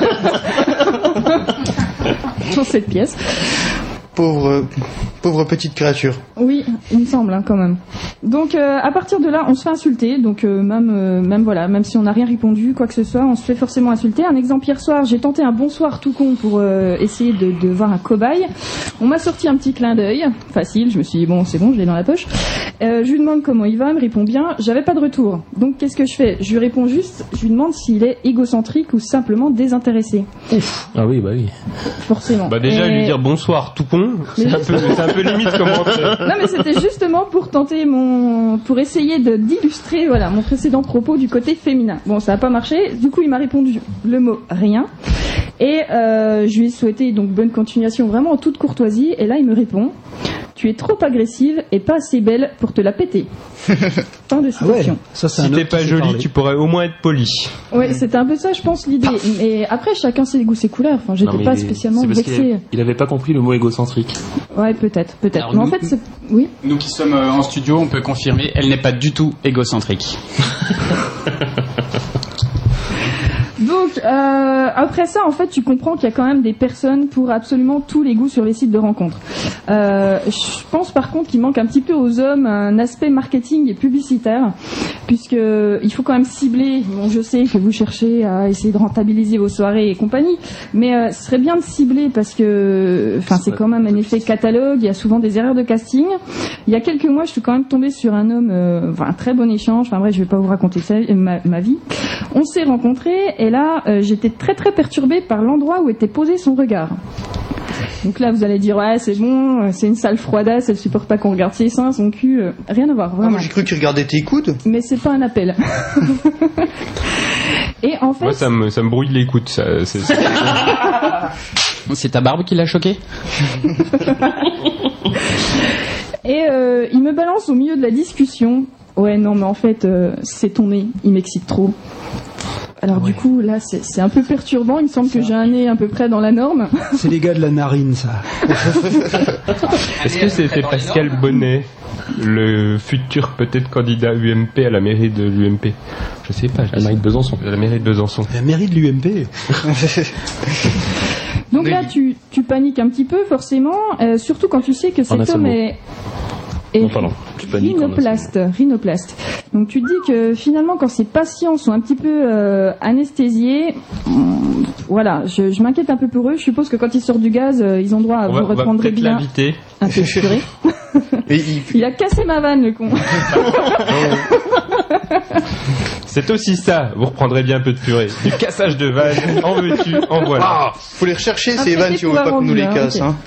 dans cette pièce. Pauvre, euh, pauvre petite créature. Oui, il me semble hein, quand même. Donc euh, à partir de là, on se fait insulter. Donc euh, même, euh, même voilà, même si on n'a rien répondu, quoi que ce soit, on se fait forcément insulter. Un exemple hier soir, j'ai tenté un bonsoir tout con pour euh, essayer de, de voir un cobaye. On m'a sorti un petit clin d'œil, facile. Je me suis dit bon, c'est bon, je l'ai dans la poche. Euh, je lui demande comment il va, il me répond bien. J'avais pas de retour. Donc qu'est-ce que je fais? Je lui réponds juste, je lui demande s'il est égocentrique ou simplement désintéressé. Ah oui, bah oui. Forcément. Bah déjà, Et- lui dire bonsoir tout con, c'est Mais un peu, c'est un peu limite comme entrée. Non mais c'était justement pour tenter mon, pour essayer de d'illustrer voilà mon précédent propos du côté féminin. Bon ça n'a pas marché. Du coup il m'a répondu le mot rien et euh, je lui ai souhaité donc bonne continuation vraiment en toute courtoisie et là il me répond tu es trop agressive et pas assez belle pour te la péter. Fin de Ah ouais, citation. ça c'est Si un t'es autre pas qui sait jolie, parler. tu pourrais au moins être poli. Ouais c'était un peu ça je pense l'idée. Et après chacun ses goûts ses couleurs. Enfin j'étais Non, mais pas il est- spécialement c'est parce qu'il vexée. avait- Il avait pas compris le mot égocentrique. Ouais peut-être peut-être. Alors, Mais en nous- fait c'est oui. Nous qui sommes euh, en studio, on peut confirmer, elle n'est pas du tout égocentrique. Donc euh, après ça, en fait, tu comprends qu'il y a quand même des personnes pour absolument tous les goûts sur les sites de rencontres. Euh, je pense par contre qu'il manque un petit peu aux hommes un aspect marketing et publicitaire. puisque il faut quand même cibler. Bon, je sais que vous cherchez à essayer de rentabiliser vos soirées et compagnie, mais euh, ce serait bien de cibler parce que, enfin, c'est quand même un effet catalogue. Il y a souvent des erreurs de casting. Il y a quelques mois, je suis quand même tombée sur un homme, euh, enfin, un très bon échange. Enfin bref, je vais pas vous raconter ça, ma, ma vie. On s'est rencontrés et là, euh, j'étais très très perturbée par l'endroit où était posé son regard. Donc là, vous allez dire, ouais, c'est bon, c'est une sale froidasse, elle supporte pas qu'on regarde ses seins, son cul, euh, rien à voir, vraiment. Ah, moi j'ai cru qu'il regardait tes coudes. Mais c'est pas un appel. Et en fait... Moi, ça me, ça me brouille l'écoute, ça. C'est, c'est... c'est ta barbe qui l'a choqué. Et euh, il me balance au milieu de la discussion. Ouais, non, mais en fait, euh, c'est ton nez, il m'excite trop. Alors ouais. Du coup, là, c'est, c'est un peu perturbant. Il me semble ça. que j'ai un nez à peu près dans la norme. C'est les gars de la narine, ça. Est-ce que c'était Pascal Bonnet, le futur peut-être candidat U M P à la mairie de l'U M P? Je sais pas. La mairie de Besançon. La mairie de Besançon. La mairie de l'U M P. Donc oui. Là, tu, tu paniques un petit peu, forcément, euh, surtout quand tu sais que cet homme est... Et non, pardon. Tu paniques rhinoplaste, rhinoplaste. Donc tu te dis que finalement quand ces patients sont un petit peu euh, anesthésiés, hum, voilà, je, je m'inquiète un peu pour eux. Je suppose que quand ils sortent du gaz, euh, ils ont droit à on vous va, reprendre bien. L'inviter. Un peu purée. il... il a cassé ma vanne, le con. C'est aussi ça, vous reprendrez bien un peu de purée. Du cassage de vanne, en veux-tu, en voilà. Ah, faut les rechercher ces vannes si on veut pas qu'on nous les casse. Hein.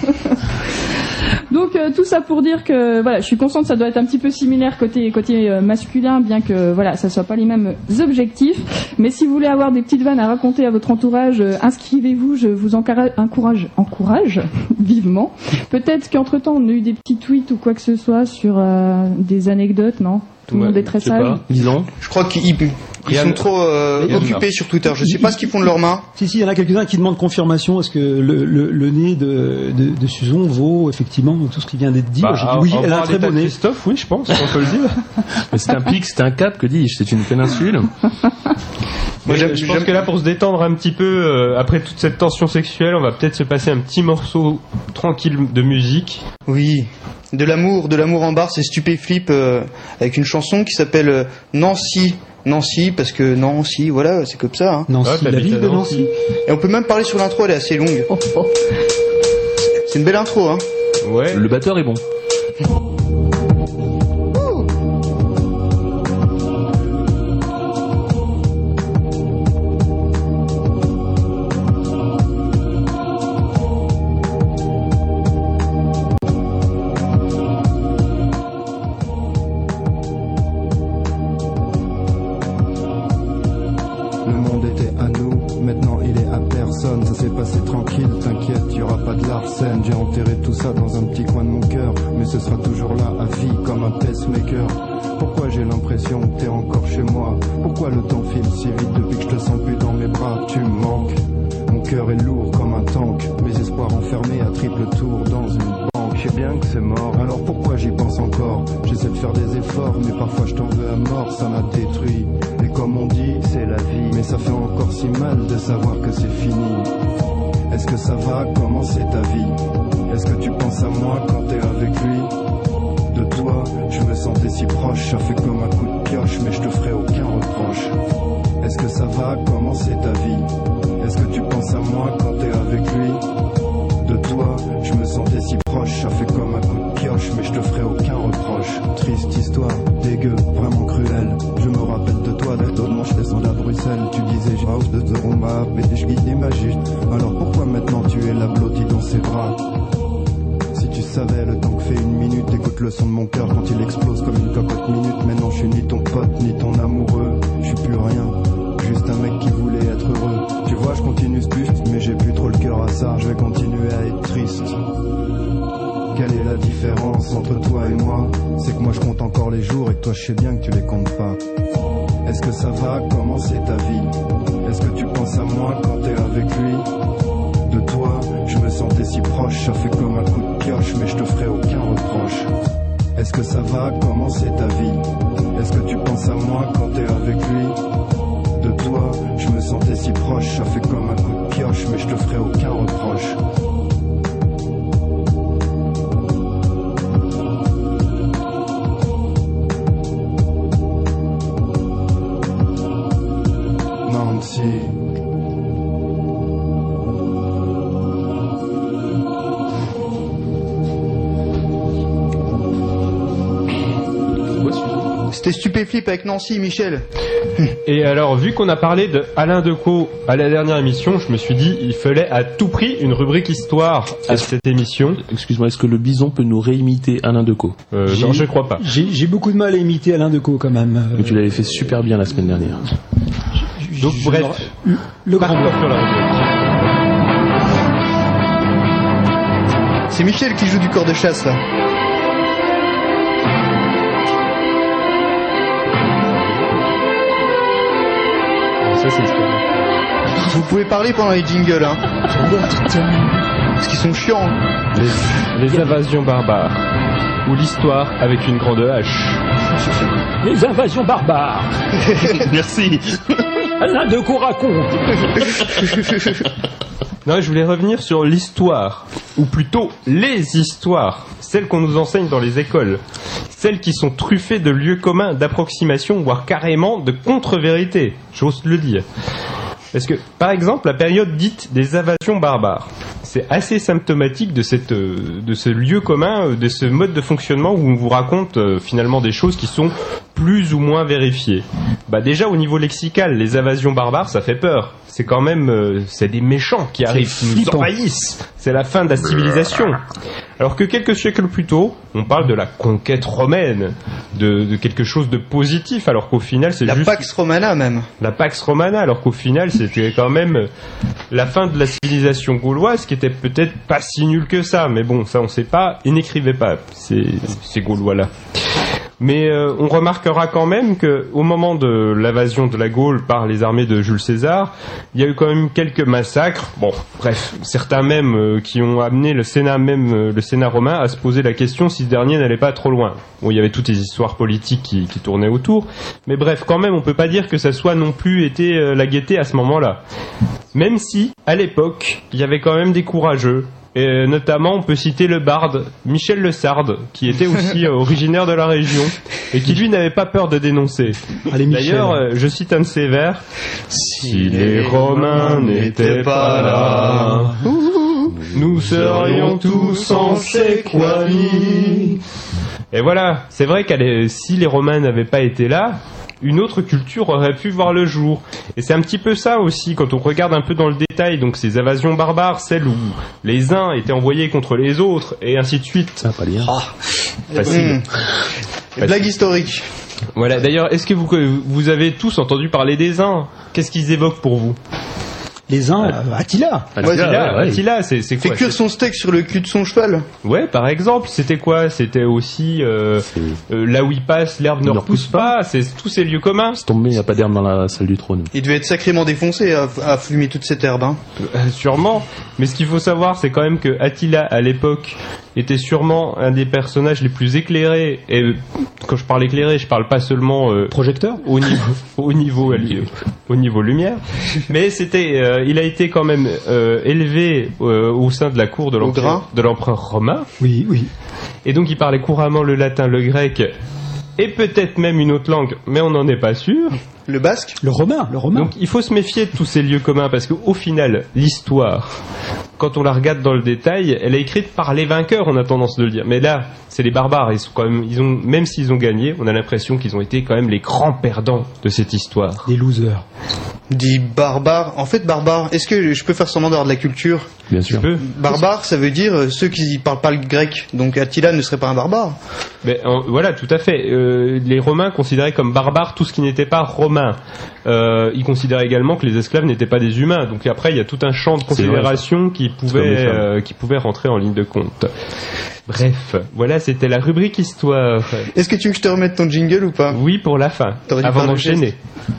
Donc euh, tout ça pour dire que voilà, je suis consciente que ça doit être un petit peu similaire côté côté euh, masculin, bien que voilà, ça soit pas les mêmes objectifs. Mais si vous voulez avoir des petites vannes à raconter à votre entourage, euh, inscrivez-vous, je vous encourage, encourage, encourage vivement. Peut-être qu'entre temps on a eu des petits tweets ou quoi que ce soit sur euh, des anecdotes, non? Tout le ouais, monde est très sage. Disons. Je crois qu'ils ils sont trop euh, occupés sur Twitter. Je sais pas ce qu'ils font de leurs mains. Si, si, il y en a quelques-uns qui demandent confirmation. Est-ce que le, le, le nez de, de, de Susan vaut effectivement tout ce qui vient d'être dit? Bah, J'ai dit oui, elle a un très bon nez. Christophe, oui, je pense, on peut le dire. Mais c'est un pic, c'est un cap, que dis-je? C'est une péninsule. Moi, je, je pense que là, pour se détendre un petit peu, euh, après toute cette tension sexuelle, on va peut-être se passer un petit morceau tranquille de musique. Oui, de l'amour, de l'amour en bar, c'est Stupéflip euh, avec une chanson qui s'appelle euh, Nancy. Nancy, parce que Nancy, voilà, c'est comme ça. Hein. Nancy, ah, la ville de Nancy. Et on peut même parler sur l'intro, elle est assez longue. Oh, oh. C'est une belle intro, hein. Ouais. Le batteur est bon. J'ai enterré tout ça dans un petit coin de mon cœur, mais ce sera toujours là à vie comme un pacemaker. Pourquoi j'ai l'impression que t'es encore chez moi? Pourquoi le temps file si vite depuis que je te sens plus dans mes bras? Tu me manques, mon cœur est lourd comme un tank, mes espoirs enfermés à triple tour dans une banque. Je sais bien que c'est mort, alors pourquoi j'y pense encore? J'essaie de faire des efforts, mais parfois je t'en veux à mort, ça m'a détruit. Et comme on dit, c'est la vie, mais ça fait encore si mal de savoir que c'est fini. Est-ce que ça va? Comment c'est ta vie? Est-ce que tu penses à moi quand t'es avec lui? De toi, je me sentais si proche, ça fait comme un coup de pioche, mais je te ferai aucun reproche. Est-ce que ça va? Comment c'est ta vie? Est-ce que tu penses à moi quand t'es avec lui? De toi, je me sentais si proche, ça fait comme un coup de pioche, mais je te ferai aucun reproche. Triste histoire, dégueu, vraiment cruelle. Je me rappelle de toi, d'étonnement, je descends à Bruxelles. Tu disais, j'ai house de The Rumba, mais je guidais ma juste. Alors pourquoi maintenant tu es la blottie dans ses bras? Si tu savais le temps que fait une minute, écoute le son de mon cœur quand il explose comme une cocotte minute. Maintenant je suis ni ton pote, ni ton amoureux. Je suis plus rien, juste un mec qui voulait être heureux. Tu vois, je continue ce buste, mais j'ai plus trop le cœur à ça. Je vais continuer à être triste. Quelle est la différence entre toi et moi? C'est que moi je compte encore les jours et que toi je sais bien que tu les comptes pas. Est-ce que ça va? Comment c'est ta vie? Est-ce que tu penses à moi quand t'es avec lui? De toi, je me sentais si proche, ça fait comme un coup de pioche, mais je te ferai aucun reproche. Est-ce que ça va? Comment c'est ta vie? Est-ce que tu penses à moi quand t'es avec lui? De toi, je me sentais si proche, ça fait comme un coup de pioche, mais je te ferai aucun reproche. T'es stupéflip avec Nancy, Michel. Et alors, vu qu'on a parlé de Alain Decaux à la dernière émission, je me suis dit il fallait à tout prix une rubrique histoire à cette émission. Excuse-moi, est-ce que le bison peut nous réimiter Alain Decaux? euh, Non, je crois pas. J'ai, j'ai beaucoup de mal à imiter Alain Decaux quand même. Mais tu l'avais fait super bien la semaine dernière. Donc Je- bref, le, le grand partons sur la rubrique. C'est Michel qui joue du corps de chasse, là. Ça, c'est historique. Vous pouvez parler pendant les jingles, hein. Parce qu'ils sont chiants. Les, les invasions barbares. Ou l'histoire avec une grande hache. Les invasions barbares. Merci. Alain Decaux raconte. Non, je voulais revenir sur l'histoire, ou plutôt les histoires, celles qu'on nous enseigne dans les écoles, celles qui sont truffées de lieux communs, d'approximation, voire carrément de contre-vérité, j'ose le dire. Parce que, par exemple, la période dite des invasions barbares, c'est assez symptomatique de, cette, de ce lieu commun, de ce mode de fonctionnement où on vous raconte euh, finalement des choses qui sont plus ou moins vérifiées. Bah déjà, au niveau lexical, les invasions barbares, ça fait peur. C'est quand même, euh, c'est des méchants qui arrivent, qui nous envahissent. C'est la fin de la civilisation. Alors que quelques siècles plus tôt, on parle de la conquête romaine, de, de quelque chose de positif, alors qu'au final, c'est La juste... Pax Romana, même. La Pax Romana, alors qu'au final, c'était quand même la fin de la civilisation gauloise, qui était peut-être pas si nulle que ça. Mais bon, ça on sait pas, ils n'écrivaient pas, ces, ces Gaulois-là. Mais euh, on remarquera quand même que au moment de l'invasion de la Gaule par les armées de Jules César, il y a eu quand même quelques massacres. Bon, bref, certains même euh, qui ont amené le Sénat même euh, le Sénat romain à se poser la question si ce dernier n'allait pas trop loin. Bon, il y avait toutes les histoires politiques qui, qui tournaient autour, mais bref, quand même, on peut pas dire que ça soit non plus été euh, la gaieté à ce moment-là. Même si, à l'époque, il y avait quand même des courageux. Et notamment, on peut citer le barde Michel Le Sarde, qui était aussi euh, originaire de la région et qui lui n'avait pas peur de dénoncer. Allez, D'ailleurs, euh, je cite un de ses vers: si les Romains n'étaient pas là, nous serions tous en séquanie. Et voilà, c'est vrai que si les Romains n'avaient pas été là, une autre culture aurait pu voir le jour. Et c'est un petit peu ça aussi, quand on regarde un peu dans le détail, donc ces invasions barbares, celles où les uns étaient envoyés contre les autres, et ainsi de suite. Ça va pas lire. Ah. Facile. Mmh. Blague historique. Voilà, d'ailleurs, est-ce que vous, vous avez tous entendu parler des uns? Qu'est-ce qu'ils évoquent pour vous? Les uns, euh, Attila. Attila, Attila, ouais. Attila, c'est, c'est Fait quoi? cuire son steak sur le cul de son cheval. Ouais, par exemple, c'était quoi? C'était aussi euh, euh, là où il passe, l'herbe ne repousse pas. C'est tous ces lieux communs. C'est tombé, il n'y a pas d'herbe dans la salle du trône. Il devait être sacrément défoncé à, à fumer toute cette herbe, hein. Euh, sûrement. Mais ce qu'il faut savoir, c'est quand même que Attila, à l'époque, était sûrement un des personnages les plus éclairés. Et quand je parle éclairé, je parle pas seulement euh, Projecteur au niveau au niveau au niveau lumière, mais c'était euh, il a été quand même euh, élevé euh, au sein de la cour de l'empereur, de l'empereur romain. Oui, oui. Et donc il parlait couramment le latin, le grec et peut-être même une autre langue, mais on n'en est pas sûr. Le basque? Le romain, le romain. Donc il faut se méfier de tous ces lieux communs parce qu'au final, l'histoire, quand on la regarde dans le détail, elle est écrite par les vainqueurs, on a tendance de le dire. Mais là, c'est les barbares, ils sont quand même, ils ont, même s'ils ont gagné, on a l'impression qu'ils ont été quand même les grands perdants de cette histoire. Des losers. Dit barbare. En fait, barbare, est-ce que je peux faire semblant d'avoir de la culture? Bien sûr. Tu peux. Barbare, ça veut dire euh, ceux qui parlent pas le grec. Donc Attila ne serait pas un barbare. Mais en- voilà, tout à fait. Euh, les Romains considéraient comme barbares tout ce qui n'était pas romain. Euh, ils considéraient également que les esclaves n'étaient pas des humains. Donc après, il y a tout un champ de C'est vrai, considération qui comme pouvait, les femmes. euh, qui pouvait rentrer en ligne de compte. Bref, voilà, c'était la rubrique histoire. Est-ce que tu veux que je te remette ton jingle ou pas? Oui, pour la fin, T'aurais dû avant faire le d'enchaîner.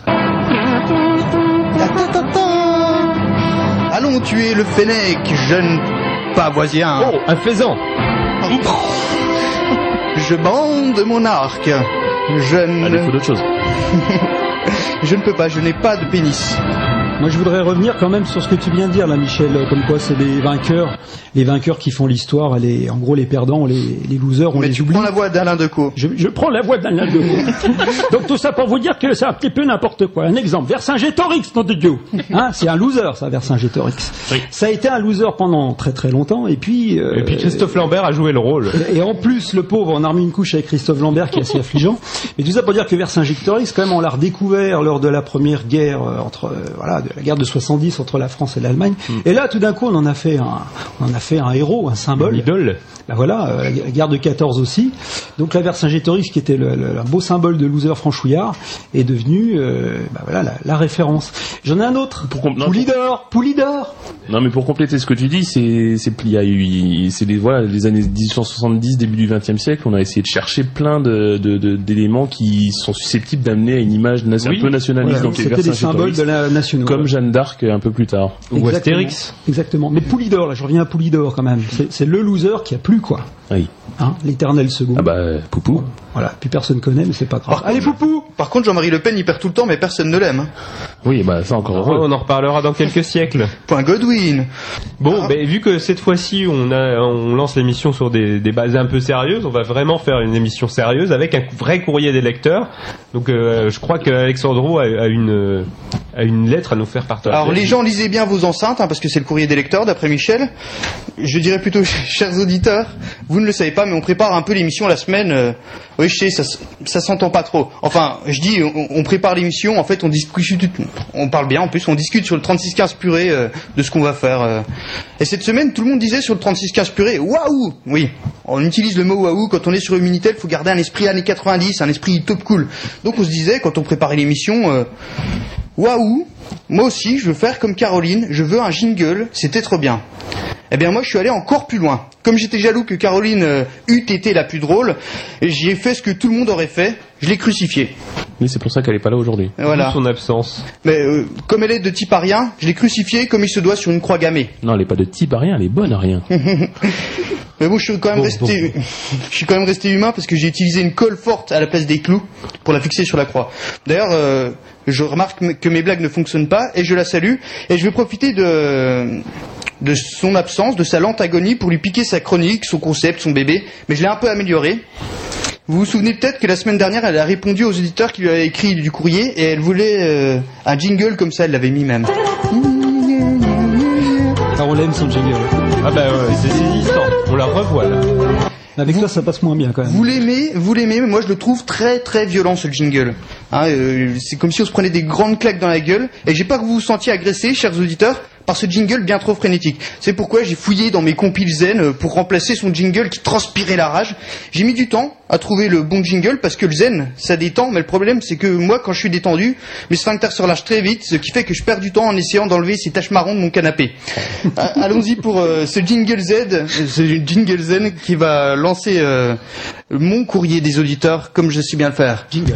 Allons tuer le fennec, jeune pavoisien. Oh, un faisan. Je bande mon arc. Je À défaut ne... d'autre chose. je ne peux pas, je n'ai pas de pénis. Moi, je voudrais revenir quand même sur ce que tu viens de dire là, Michel, comme quoi c'est les vainqueurs, les vainqueurs qui font l'histoire, les, en gros les perdants, les, les losers, on Mais les tu oublie. prends la voix d'Alain Decaux. Je, je prends la voix d'Alain Decaux. Donc tout ça pour vous dire que c'est un petit peu n'importe quoi. Un exemple, Vercingétorix, nom de Dieu. Hein, c'est un loser, ça, Vercingétorix. Oui. Ça a été un loser pendant très très longtemps, et puis. Euh, Et puis Christophe Lambert a joué le rôle. Et en plus, le pauvre, on a remis une couche avec Christophe Lambert, qui est assez affligeant. Mais tout ça pour dire que Vercingétorix, quand même, on l'a redécouvert lors de la première guerre euh, entre, euh, voilà, de la guerre de soixante-dix entre la France et l'Allemagne. Mm. Et là, tout d'un coup, on en a fait un, on en a fait un héros, un symbole. Une idole. Ben voilà, euh, la guerre de quatorze aussi. Donc la Vercingétorix, qui était le, le, un beau symbole de loser franchouillard, est devenue, euh, ben voilà, la, la référence. J'en ai un autre. Pour com- non, Poulidor, Poulidor. Non, mais pour compléter ce que tu dis, c'est, c'est, il y a eu, c'est les, voilà, les années dix-huit cent soixante-dix, début du vingtième siècle, on a essayé de chercher plein de, de, de d'éléments qui sont susceptibles d'amener à une image na- Oui. un peu nationaliste. Voilà, donc les c'était des symboles Vercingétorix, de la nation. comme Jeanne d'Arc un peu plus tard. Ou Exactement. Astérix. Exactement. Mais Poulidor, là, je reviens à Poulidor quand même. C'est, c'est le loser qui a plu, quoi. Oui. Hein, l'éternel second. Ah bah, euh, Poupou. Voilà, plus personne connaît, mais c'est pas grave. Par Allez, contre, Poupou. Par contre, Jean-Marie Le Pen, il perd tout le temps, mais personne ne l'aime. hein. Oui, bah, ça encore Oh, heureux. on en reparlera dans quelques siècles. Point Godwin. Bon, Ah. ben, vu que cette fois-ci on a, on lance l'émission sur des, des bases un peu sérieuses, on va vraiment faire une émission sérieuse avec un vrai courrier des lecteurs. Donc, euh, je crois qu'Alexandro a, a une, a une lettre à nous faire partager. Alors les gens, lisez bien vos enceintes, hein, parce que c'est le courrier des lecteurs, d'après Michel. Je dirais plutôt, chers auditeurs, vous ne le savez pas, mais on prépare un peu l'émission la semaine. euh, Oui, je sais, ça, s- ça s'entend pas trop. Enfin, je dis, on, on prépare l'émission, en fait, on discute, on parle bien, en plus, on discute sur le trente-six quinze purée euh, de ce qu'on va faire. euh. Et cette semaine, tout le monde disait sur le trente-six quinze purée, waouh. Oui, on utilise le mot waouh quand on est sur une Minitel, il faut garder un esprit années quatre-vingt-dix, un esprit top cool. Donc on se disait, quand on préparait l'émission, euh, waouh, moi aussi, je veux faire comme Caroline, je veux un jingle, c'était trop bien. Eh bien moi je suis allé encore plus loin. Comme j'étais jaloux que Caroline euh, eût été la plus drôle, j'y ai fait ce que tout le monde aurait fait, je l'ai crucifiée. Oui, c'est pour ça qu'elle est pas là aujourd'hui. Voilà. Son absence. Mais euh, comme elle est de type arien, je l'ai crucifiée comme il se doit sur une croix gammée. Non, elle est pas de type à rien, elle est bonne à rien. Mais bon, je suis quand même Bon, resté, je suis quand même resté humain parce que j'ai utilisé une colle forte à la place des clous pour la fixer sur la croix. D'ailleurs, euh, je remarque que mes blagues ne fonctionnent pas et je la salue et je vais profiter de de son absence, de sa lente agonie pour lui piquer sa chronique, son concept, son bébé. Mais je l'ai un peu amélioré. Vous vous souvenez peut-être que la semaine dernière, elle a répondu aux auditeurs qui lui avaient écrit du courrier et elle voulait euh, un jingle comme ça, elle l'avait mis même. Alors on l'aime son jingle. Ah bah ouais, c'est saisissant. On la revoit là. Avec toi, ça passe moins bien quand même. Vous l'aimez, vous l'aimez, mais moi je le trouve très très violent ce jingle. Hein, euh, c'est comme si on se prenait des grandes claques dans la gueule. Et j'ai pas que vous vous sentiez agressés, chers auditeurs, par ce jingle bien trop frénétique. C'est pourquoi j'ai fouillé dans mes compiles zen euh, pour remplacer son jingle qui transpirait la rage. J'ai mis du temps à trouver le bon jingle parce que le zen, ça détend, mais le problème c'est que moi quand je suis détendu, mes sphincters se relâchent très vite, ce qui fait que je perds du temps en essayant d'enlever ces taches marron de mon canapé. Euh, allons-y pour euh, ce jingle Z, euh, ce jingle zen qui va lancer euh, mon courrier des auditeurs comme je sais bien le faire. Jingle.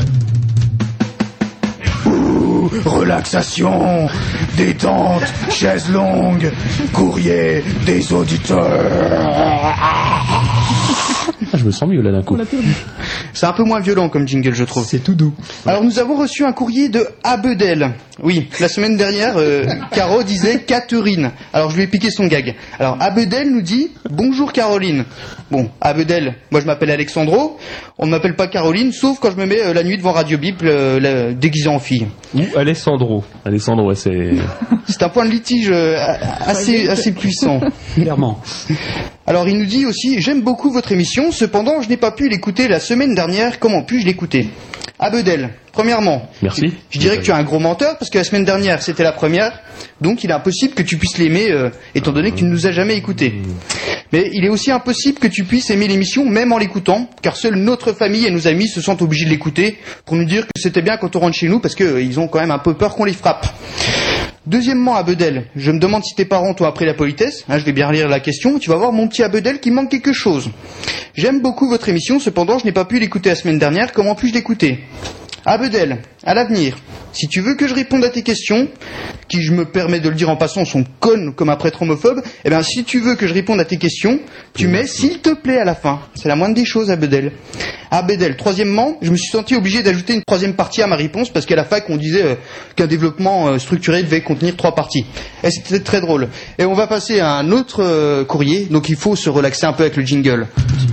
Ouh, relaxation, détente, chaise longue, courrier des auditeurs. Ah, je me sens mieux là d'un coup. On l'a perdu. C'est un peu moins violent comme jingle, je trouve. C'est tout doux. Alors nous avons reçu un courrier de Abedel. Oui, la semaine dernière, euh, Caro disait Catherine. Alors je lui ai piqué son gag. Alors Abedel nous dit bonjour Caroline. Bon, Abedel, moi je m'appelle Alexandro. On ne m'appelle pas Caroline, sauf quand je me mets euh, la nuit devant Radio Bible euh, la- déguisé en fille. Ou Alessandro. Alessandro, ouais, c'est... C'est un point de litige euh, assez assez puissant. Clairement. Alors il nous dit aussi j'aime beaucoup votre émission, cependant je n'ai pas pu l'écouter la semaine dernière. Comment puis-je l'écouter? Abedel, premièrement, Merci. je dirais que tu es un gros menteur parce que la semaine dernière c'était la première, donc il est impossible que tu puisses l'aimer euh, étant donné que tu ne nous as jamais écouté. Mais il est aussi impossible que tu puisses aimer l'émission même en l'écoutant, car seule notre famille et nos amis se sentent obligés de l'écouter pour nous dire que c'était bien quand on rentre chez nous parce qu'ils ont quand même un peu peur qu'on les frappe. Deuxièmement, Abedel, je me demande si tes parents t'ont appris la politesse. Hein, je vais bien relire la question. Tu vas voir, mon petit Abedel, qu'il manque quelque chose. J'aime beaucoup votre émission, cependant, je n'ai pas pu l'écouter la semaine dernière. Comment puis-je l'écouter? Abedel, à l'avenir, si tu veux que je réponde à tes questions, qui, je me permets de le dire en passant, sont connes comme un prêtre homophobe, eh bien, si tu veux que je réponde à tes questions, tu mets s'il te plaît à la fin. C'est la moindre des choses, Abedel. Abedel. Troisièmement, je me suis senti obligé d'ajouter une troisième partie à ma réponse, parce qu'à la fac, on disait euh, qu'un développement euh, structuré devait contenir trois parties. Et c'était très drôle. Et on va passer à un autre euh, courrier, donc il faut se relaxer un peu avec le jingle.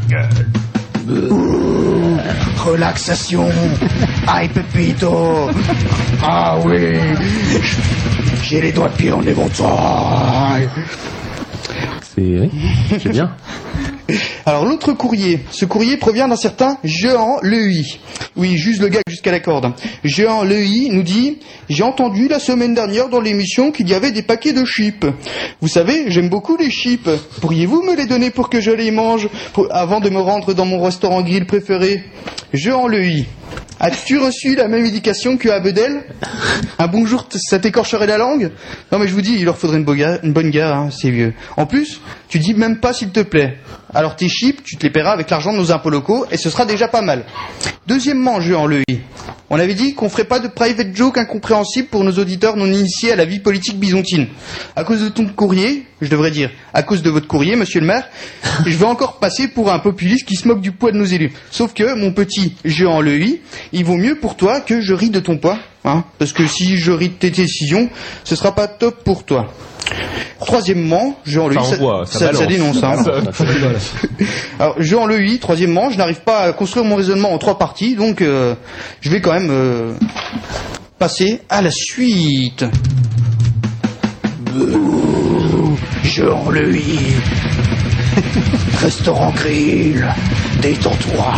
Ouh, relaxation. Ay, Pepito. Ah oui. J'ai les doigts de pied en éventail. C'est oui, c'est bien. Alors l'autre courrier, ce courrier provient d'un certain Jean Lehy. Oui, juste le gars jusqu'à la corde. Jean Lehy nous dit « J'ai entendu la semaine dernière dans l'émission qu'il y avait des paquets de chips. Vous savez, j'aime beaucoup les chips. Pourriez-vous me les donner pour que je les mange pour, avant de me rendre dans mon restaurant grill préféré ?» Jean Lehy. As-tu reçu la même éducation que Abedel? Un bonjour, ça t'écorcherait la langue? Non mais je vous dis, il leur faudrait une, boga, une bonne gare, hein, c'est vieux. En plus, tu dis même pas s'il te plaît. Alors tes chips, tu te les paieras avec l'argent de nos impôts locaux et ce sera déjà pas mal. Deuxièmement, Jean Lehy. On avait dit qu'on ferait pas de private joke incompréhensible pour nos auditeurs non initiés à la vie politique byzantine. À cause de ton courrier, je devrais dire, à cause de votre courrier, monsieur le maire, je vais encore passer pour un populiste qui se moque du poids de nos élus. Sauf que, mon petit Jean Lehy, il vaut mieux pour toi que je ris de ton poids, hein, parce que si je ris de tes décisions, ce sera pas top pour toi. Troisièmement, Jean Lehy, ça, ça, ça, ça, ça dénonce. Hein. Alors, Jean Lehy, troisièmement, je n'arrive pas à construire mon raisonnement en trois parties, donc euh, je vais quand même euh, passer à la suite. Jean Lehy, restaurant grill, détends-toi.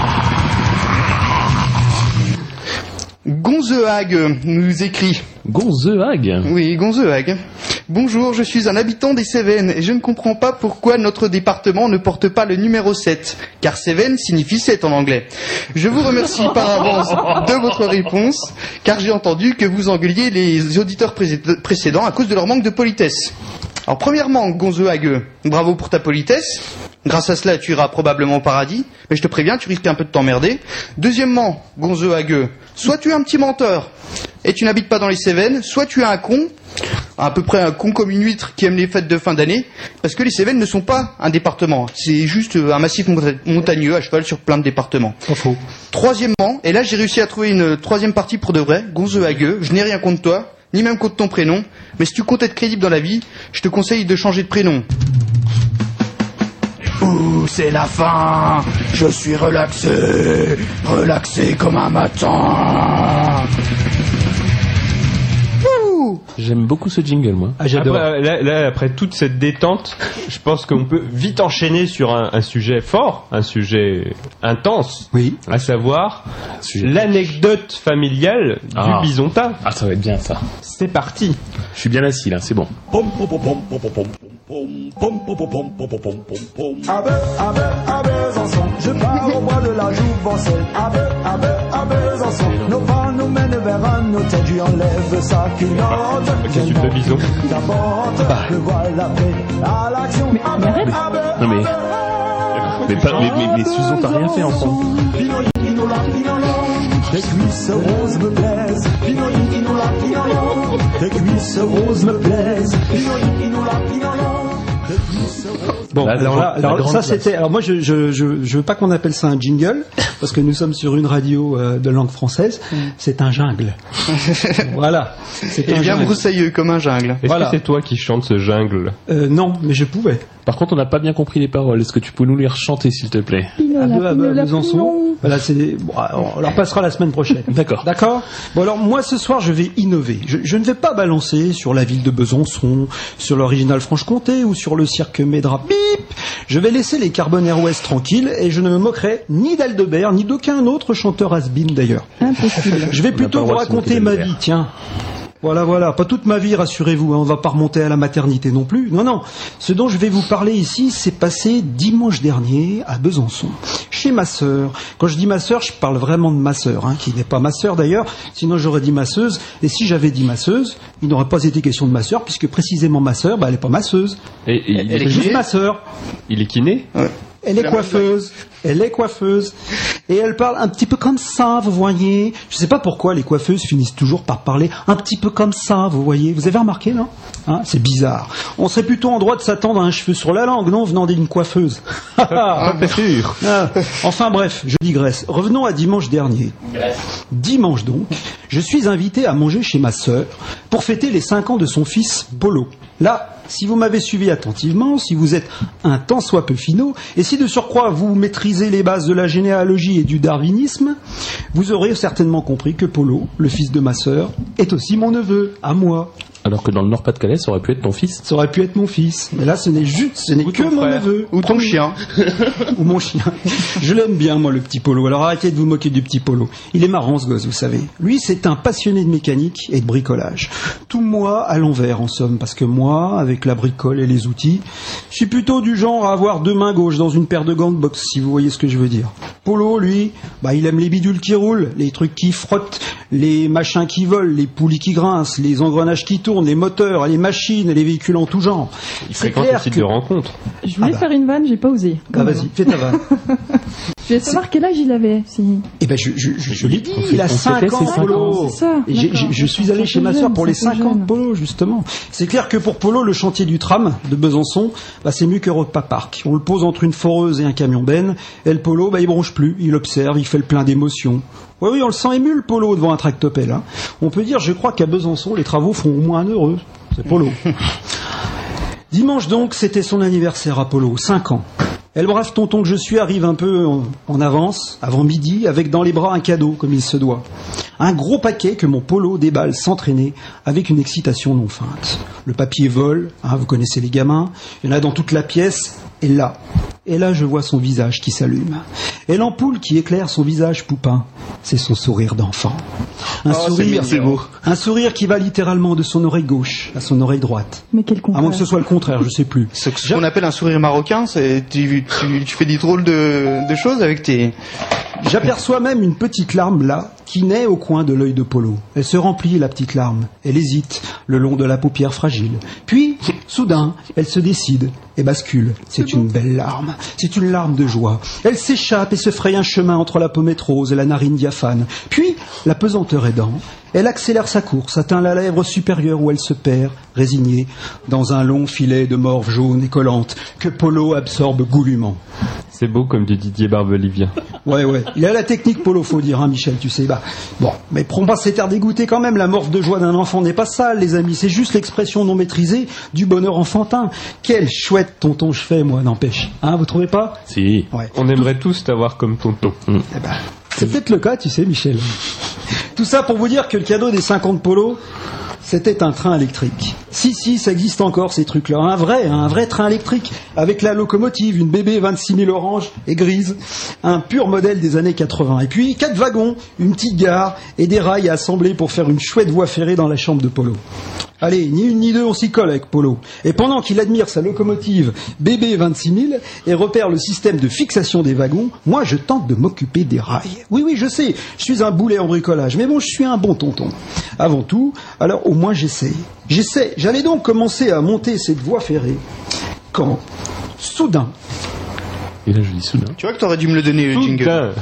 Gonzehag nous écrit. Gonzehag? Oui, Gonzehag. Bonjour, je suis un habitant des Cévennes et je ne comprends pas pourquoi notre département ne porte pas le numéro sept, car Cévennes signifie sept en anglais. Je vous remercie par avance de votre réponse, car j'ai entendu que vous engueuliez les auditeurs précédents à cause de leur manque de politesse. Alors premièrement, Gonzehag, bravo pour ta politesse. Grâce à cela, tu iras probablement au paradis, mais je te préviens, tu risques un peu de t'emmerder. Deuxièmement, Gonzehag, soit tu es un petit menteur et tu n'habites pas dans les Cévennes, soit tu es un con, à peu près un con comme une huître qui aime les fêtes de fin d'année, parce que les Cévennes ne sont pas un département, c'est juste un massif montagneux à cheval sur plein de départements. Pas faux. Troisièmement, et là j'ai réussi à trouver une troisième partie pour de vrai, Gonzehag, je n'ai rien contre toi, ni même contre ton prénom, mais si tu comptes être crédible dans la vie, je te conseille de changer de prénom. Ouh, c'est la fin. Je suis relaxé, relaxé comme un matin. Ouh. J'aime beaucoup ce jingle, moi. Ah, j'adore. Après, là, là, après toute cette détente, je pense qu'on peut vite enchaîner sur un, un sujet fort, un sujet intense. Oui. À savoir l'anecdote familiale ah. du bisontin. Ah, ça va être bien, ça. C'est parti. Je suis bien assis, là, c'est bon. Abe, abe, à Besançon, je pars au bois de la Jouvencelle. Abe, abe, à Besançon, nos pas nous mènent vers un hôtel. Tu enlèves sa culotte, qu'est-ce que bison bah. Le voilà prêt à l'action. Mais, mais arrête. Non mais... Mais, pas, mais, mais, mais Susan, t'as rien fait ensemble. Tes cuisses roses me plaisent. Tes cuisses roses me plaisent. Bon, la, alors là, alors ça c'était. Alors moi, je, je, je, je veux pas qu'on appelle ça un jingle parce que nous sommes sur une radio euh, de langue française. Mm. C'est un jungle. Voilà. C'est et bien broussailleux comme un jungle. Est-ce voilà. que c'est toi qui chantes ce jungle? euh, Non, mais je pouvais. Par contre, on n'a pas bien compris les paroles. Est-ce que tu peux nous les rechanter, s'il te plaît? À deux, à deux, à Besançon. Voilà, c'est. Des... Bon, on leur passera la semaine prochaine. D'accord. D'accord. Bon alors moi ce soir je vais innover. Je, je ne vais pas balancer sur la ville de Besançon, sur l'original Franche-Comté ou sur le cirque Médra. Bip. Je vais laisser les Carbonaire Ouest tranquilles et je ne me moquerai ni d'Aldebert ni d'aucun autre chanteur has-been d'ailleurs. Impossible. Je vais plutôt vous raconter ma vie. Tiens. Voilà, voilà, pas toute ma vie, rassurez-vous, hein, on va pas remonter à la maternité non plus. Non, non, ce dont je vais vous parler ici, c'est passé dimanche dernier à Besançon, chez ma sœur. Quand je dis ma sœur, je parle vraiment de ma sœur, hein, qui n'est pas ma sœur d'ailleurs, sinon j'aurais dit masseuse, et si j'avais dit masseuse, il n'aurait pas été question de ma sœur, puisque précisément ma sœur, bah, elle est pas masseuse. Et, et elle, elle est juste ma sœur. Il est kiné? Ouais. Elle est coiffeuse. Elle est coiffeuse. Et elle parle un petit peu comme ça, vous voyez. Je sais pas pourquoi les coiffeuses finissent toujours par parler un petit peu comme ça, vous voyez. Vous avez remarqué, non? Hein, c'est bizarre. On serait plutôt en droit de s'attendre à un cheveu sur la langue, non, venant d'une coiffeuse. Ah, c'est sûr. Ah. Enfin bref, je digresse. Revenons à dimanche dernier. Dimanche donc, je suis invité à manger chez ma sœur pour fêter les cinq ans de son fils Polo. Là, si vous m'avez suivi attentivement, si vous êtes un tant soit peu finot, et si de surcroît vous maîtrisez les bases de la généalogie et du darwinisme, vous aurez certainement compris que Polo, le fils de ma sœur, est aussi mon neveu, à moi. Alors que dans le Nord-Pas-de-Calais, ça aurait pu être ton fils. Ça aurait pu être mon fils. Mais là, ce n'est juste, ce n'est que mon neveu. Ou ton chien. Ou mon chien. Je l'aime bien, moi, le petit Polo. Alors arrêtez de vous moquer du petit Polo. Il est marrant, ce gosse, vous savez. Lui, c'est un passionné de mécanique et de bricolage. Tout moi à l'envers, en somme. Parce que moi, avec la bricole et les outils, je suis plutôt du genre à avoir deux mains gauches dans une paire de gants de boxe, si vous voyez ce que je veux dire. Polo, lui, bah, il aime les bidules qui roulent, les trucs qui frottent, les machins qui volent, les poulies qui grincent, les engrenages qui tournent, les moteurs, les machines, les véhicules en tout genre. Il fréquente le site que... de rencontre. Je voulais Ah bah. faire une vanne, j'ai pas osé. Ah, vas-y, fais ta vanne. Je voulais savoir quel âge il avait. Si... Eh ben, je, je, je, je l'ai dit, On il a fait- on cinq fêtait ans, ses cinq Polo. ans, c'est ça, Et j'ai- d'accord. j'ai- je suis C'est allé un chez peu ma jeune, sœur pour les c'est un peu cinq ans de jeune. Polo, justement. C'est clair que pour Polo, le chantier du tram de Besançon, bah, c'est mieux que Europa Park. On le pose entre une foreuse et un camion benne, et le Polo, bah, il bronche plus, il observe, il fait le plein d'émotions. Oui, oui, on le sent ému, le Polo, devant un tractopelle. Hein. On peut dire, je crois qu'à Besançon, les travaux font au moins un heureux. C'est Polo. Dimanche donc, c'était son anniversaire à Polo, cinq ans. Et le brave tonton que je suis arrive un peu en, en avance, avant midi, avec dans les bras un cadeau, comme il se doit. Un gros paquet que mon Polo déballe sans traîner, avec une excitation non feinte. Le papier vole, hein, vous connaissez les gamins, il y en a dans toute la pièce, et là, et là je vois son visage qui s'allume. Et l'ampoule qui éclaire son visage poupin, c'est son sourire d'enfant. Un Oh, sourire, c'est mignon. un sourire qui va littéralement de son oreille gauche à son oreille droite. Mais quel À contraire. moins que ce soit le contraire, je sais plus. Ce ce qu'on appelle un sourire marocain, c'est tu, tu, tu fais des drôles de, de choses avec tes... J'aperçois même une petite larme là, qui naît au coin de l'œil de Polo. Elle se remplit, la petite larme. Elle hésite, le long de la paupière fragile. Puis, soudain, elle se décide et bascule. C'est une belle larme. C'est une larme de joie. Elle s'échappe et se fraye un chemin entre la pommette rose et la narine diaphane. Puis, la pesanteur aidant, elle accélère sa course, atteint la lèvre supérieure où elle se perd, résignée, dans un long filet de morve jaune et collante que Polo absorbe goulûment. C'est beau comme du Didier Barbelivien. Ouais, ouais. Il a la technique Polo, faut dire, hein, Michel, tu sais. Bah, bon, mais prends pas cet air dégoûté quand même. La morve de joie d'un enfant n'est pas sale, les amis. C'est juste l'expression non maîtrisée du bonheur enfantin. Quel chouette tonton je fais, moi, n'empêche. Hein, vous trouvez pas? Si. Ouais. On aimerait tous t'avoir comme tonton. Eh ben, c'est peut-être le cas, tu sais, Michel. Tout ça pour vous dire que le cadeau des cinquante Polo, c'était un train électrique. Si, si, ça existe encore, ces trucs-là. Un vrai, un vrai train électrique. Avec la locomotive, une B B vingt-six mille orange et grise. Un pur modèle des années quatre-vingts. Et puis, quatre wagons, une petite gare et des rails à assembler pour faire une chouette voie ferrée dans la chambre de Polo. Allez, ni une ni deux, on s'y colle avec Polo. Et pendant qu'il admire sa locomotive B B vingt-six mille et repère le système de fixation des wagons, moi je tente de m'occuper des rails. Oui, oui, je sais, je suis un boulet en bricolage, mais bon, je suis un bon tonton. Avant tout, alors au moins j'essaye. J'essaie. J'allais donc commencer à monter cette voie ferrée quand, soudain... Et là, je dis soudain. Tu vois que t'aurais dû me le donner, le jingle. Putain.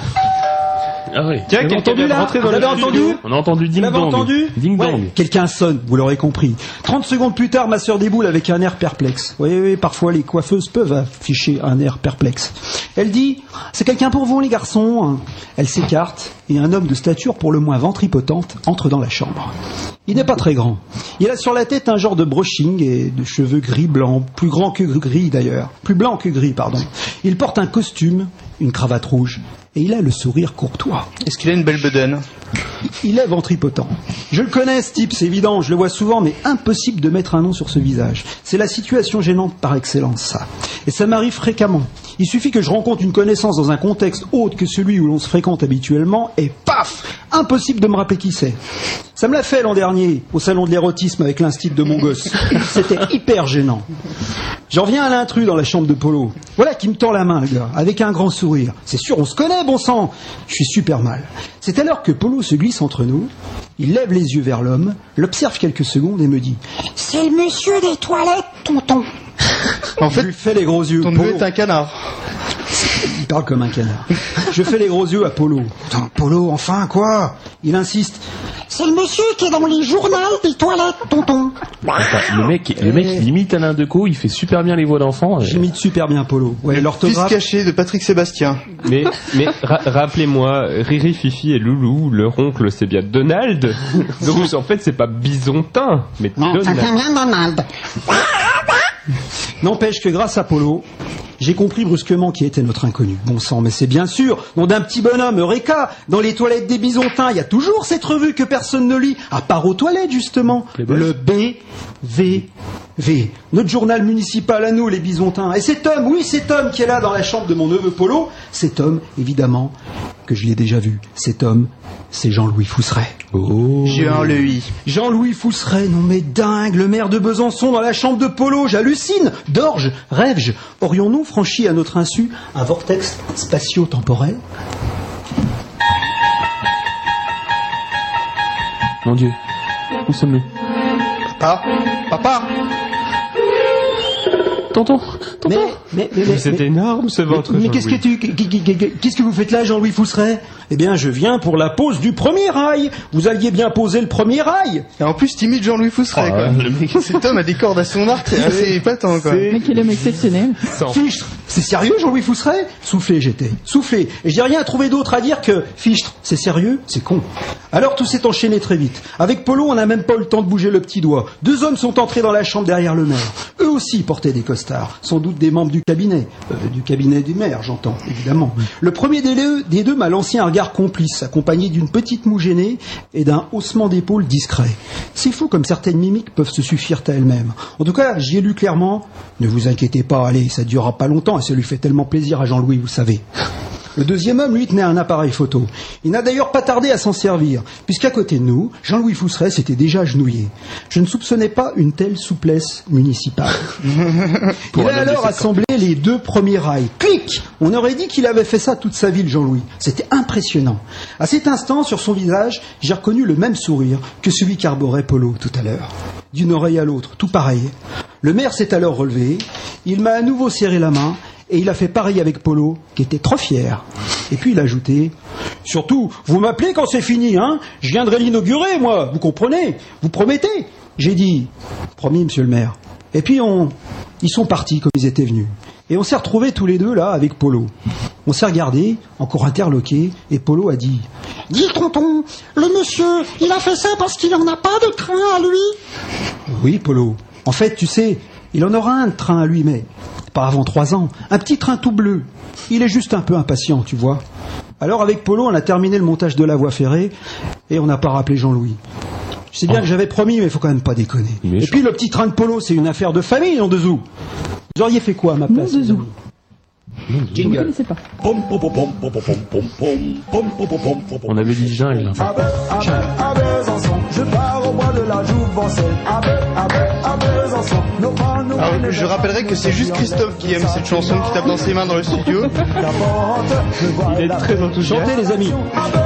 Ah oui. Tiens, Vous avez quelqu'un entendu, vient de là rentrer dans Vous le l'avez studio. entendu On a entendu Vous ding l'avez dong. entendu Ding Ouais, dong. quelqu'un sonne, vous l'aurez compris. trente secondes plus tard, ma sœur déboule avec un air perplexe. Oui, oui, parfois les coiffeuses peuvent afficher un air perplexe. Elle dit « C'est quelqu'un pour vous, les garçons ?» Elle s'écarte et un homme de stature pour le moins ventripotente entre dans la chambre. Il n'est pas très grand. Il a sur la tête un genre de brushing et de cheveux gris-blanc, plus grand que gris d'ailleurs, plus blanc que gris, pardon. Il porte un costume, une cravate rouge, et il a le sourire courtois. Est-ce qu'il a une belle bedaine? Il est ventripotent. Je le connais, ce type, c'est évident, je le vois souvent, mais impossible de mettre un nom sur ce visage. C'est la situation gênante par excellence, ça. Et ça m'arrive fréquemment. Il suffit que je rencontre une connaissance dans un contexte autre que celui où l'on se fréquente habituellement, et paf! Impossible de me rappeler qui c'est. Ça me l'a fait l'an dernier, au salon de l'érotisme avec l'instit de mon gosse. C'était hyper gênant. J'en reviens à l'intrus dans la chambre de Polo. Voilà qui me tend la main, le gars, avec un grand sourire. C'est sûr, on se connaît, bon sang. Je suis super mal. C'est alors que Polo se glisse entre nous. Il lève les yeux vers l'homme, l'observe quelques secondes et me dit « C'est le monsieur des toilettes, tonton !» En fait, je lui fais les gros yeux. Ton neveu est un canard. Il parle comme un canard. Je fais les gros yeux à Polo. Putain, Polo, enfin, quoi? Il insiste. C'est le monsieur qui est dans les journaux des toilettes, tonton. Attends, le mec, le mec il imite Alain Decaux, il fait super bien les voix d'enfants. J'imite super bien Polo. Ouais, l'orthographe. Fils caché de Patrick Sébastien. Mais, mais ra- rappelez-moi, Riri, Fifi et Loulou, leur oncle c'est bien Donald. Donc en fait c'est pas Bisontin, mais Non, ça Donald. fait bien Donald. N'empêche que grâce à Polo, j'ai compris brusquement qui était notre inconnu. Bon sang, mais c'est bien sûr, nom d'un petit bonhomme, Eureka. Dans les toilettes des Bisontins, il y a toujours cette revue que personne ne lit, à part aux toilettes justement. Le B V V. Notre journal municipal à nous, les Bisontins. Et cet homme, oui, cet homme qui est là dans la chambre de mon neveu Polo, cet homme, évidemment, que je l'ai déjà vu. Cet homme, c'est Jean-Louis Fousseret. Oh. Jean-Louis. Jean-Louis Fousseret, non mais dingue, le maire de Besançon dans la chambre de Polo, j'hallucine. Dorge, rêve-je, aurions-nous franchi à notre insu un vortex spatio-temporel? Mon Dieu, où sommes-nous? Papa, papa. Tonton, Mais, mais, mais, mais, C'est mais- énorme ce ventre. mais qu'est-ce que Jean-Louis. tu, qu'est-ce que vous faites là, Jean-Louis Fousseret? Eh bien, je viens pour la pose du premier rail. Vous alliez bien poser le premier rail. Et en plus, timide Jean-Louis Fousseret, Oh, quoi. le mec. Cet homme a des cordes à son arc, c'est assez épatant, quoi. Mais quel homme exceptionnel. Fichtre, c'est sérieux, Jean-Louis Fousseret? Soufflé, j'étais. Soufflé. Et j'ai rien trouvé d'autre à dire que fichtre. C'est sérieux? C'est con. Alors tout s'est enchaîné très vite. Avec Polo, on n'a même pas eu le temps de bouger le petit doigt. Deux hommes sont entrés dans la chambre derrière le maire. Eux aussi portaient des costards. Sans doute des membres du cabinet. Euh, du cabinet du maire, j'entends, évidemment. Le premier des deux, des deux m'a lancé un regard complice, accompagné d'une petite moue gênée et d'un haussement d'épaule discret. C'est fou comme certaines mimiques peuvent se suffire à elles-mêmes. En tout cas, j'y ai lu clairement. Ne vous inquiétez pas, allez, ça durera pas longtemps et ça lui fait tellement plaisir à Jean-Louis, vous savez. Le deuxième homme, lui, tenait un appareil photo. Il n'a d'ailleurs pas tardé à s'en servir, puisqu'à côté de nous, Jean-Louis Fousseret s'était déjà agenouillé. Je ne soupçonnais pas une telle souplesse municipale. Il a alors assemblé les deux premiers rails. Clic! On aurait dit qu'il avait fait ça toute sa vie, le Jean-Louis. C'était impressionnant. À cet instant, sur son visage, j'ai reconnu le même sourire que celui qu'arborait Polo tout à l'heure. D'une oreille à l'autre, tout pareil. Le maire s'est alors relevé, il m'a à nouveau serré la main, et il a fait pareil avec Polo, qui était trop fier. Et puis il a ajouté « Surtout, vous m'appelez quand c'est fini, hein? Je viendrai l'inaugurer, moi, vous comprenez? Vous promettez ?» J'ai dit « Promis, monsieur le maire. » Et puis on... ils sont partis comme ils étaient venus. Et on s'est retrouvés tous les deux là avec Polo. On s'est regardés, encore interloqués, et Polo a dit « Dis, tonton, le monsieur, il a fait ça parce qu'il en a pas de train à lui. » « Oui, Polo. En fait, tu sais, il en aura un de train à lui, mais pas avant trois ans. Un petit train tout bleu. Il est juste un peu impatient, tu vois. » Alors avec Polo, on a terminé le montage de la voie ferrée, et on n'a pas rappelé Jean-Louis. Je sais bien Oh. que j'avais promis, mais il faut quand même pas déconner. Et puis le petit train de Polo, c'est une affaire de famille, nom de zou. Vous auriez fait quoi à ma place? Nom de zou. Je ne Jingle. connaissais pas. On avait dit jungle. À Be- à Be- à Besançon, je pars au bois de la Jouvencelle. À Be- à Be- à Besançon, nos pas nous Alors, mènent je vers- rappellerai que c'est juste Christophe qui aime cette chanson, qui tape dans ses mains dans le studio. Il est très enthousiaste. Chantez, les amis.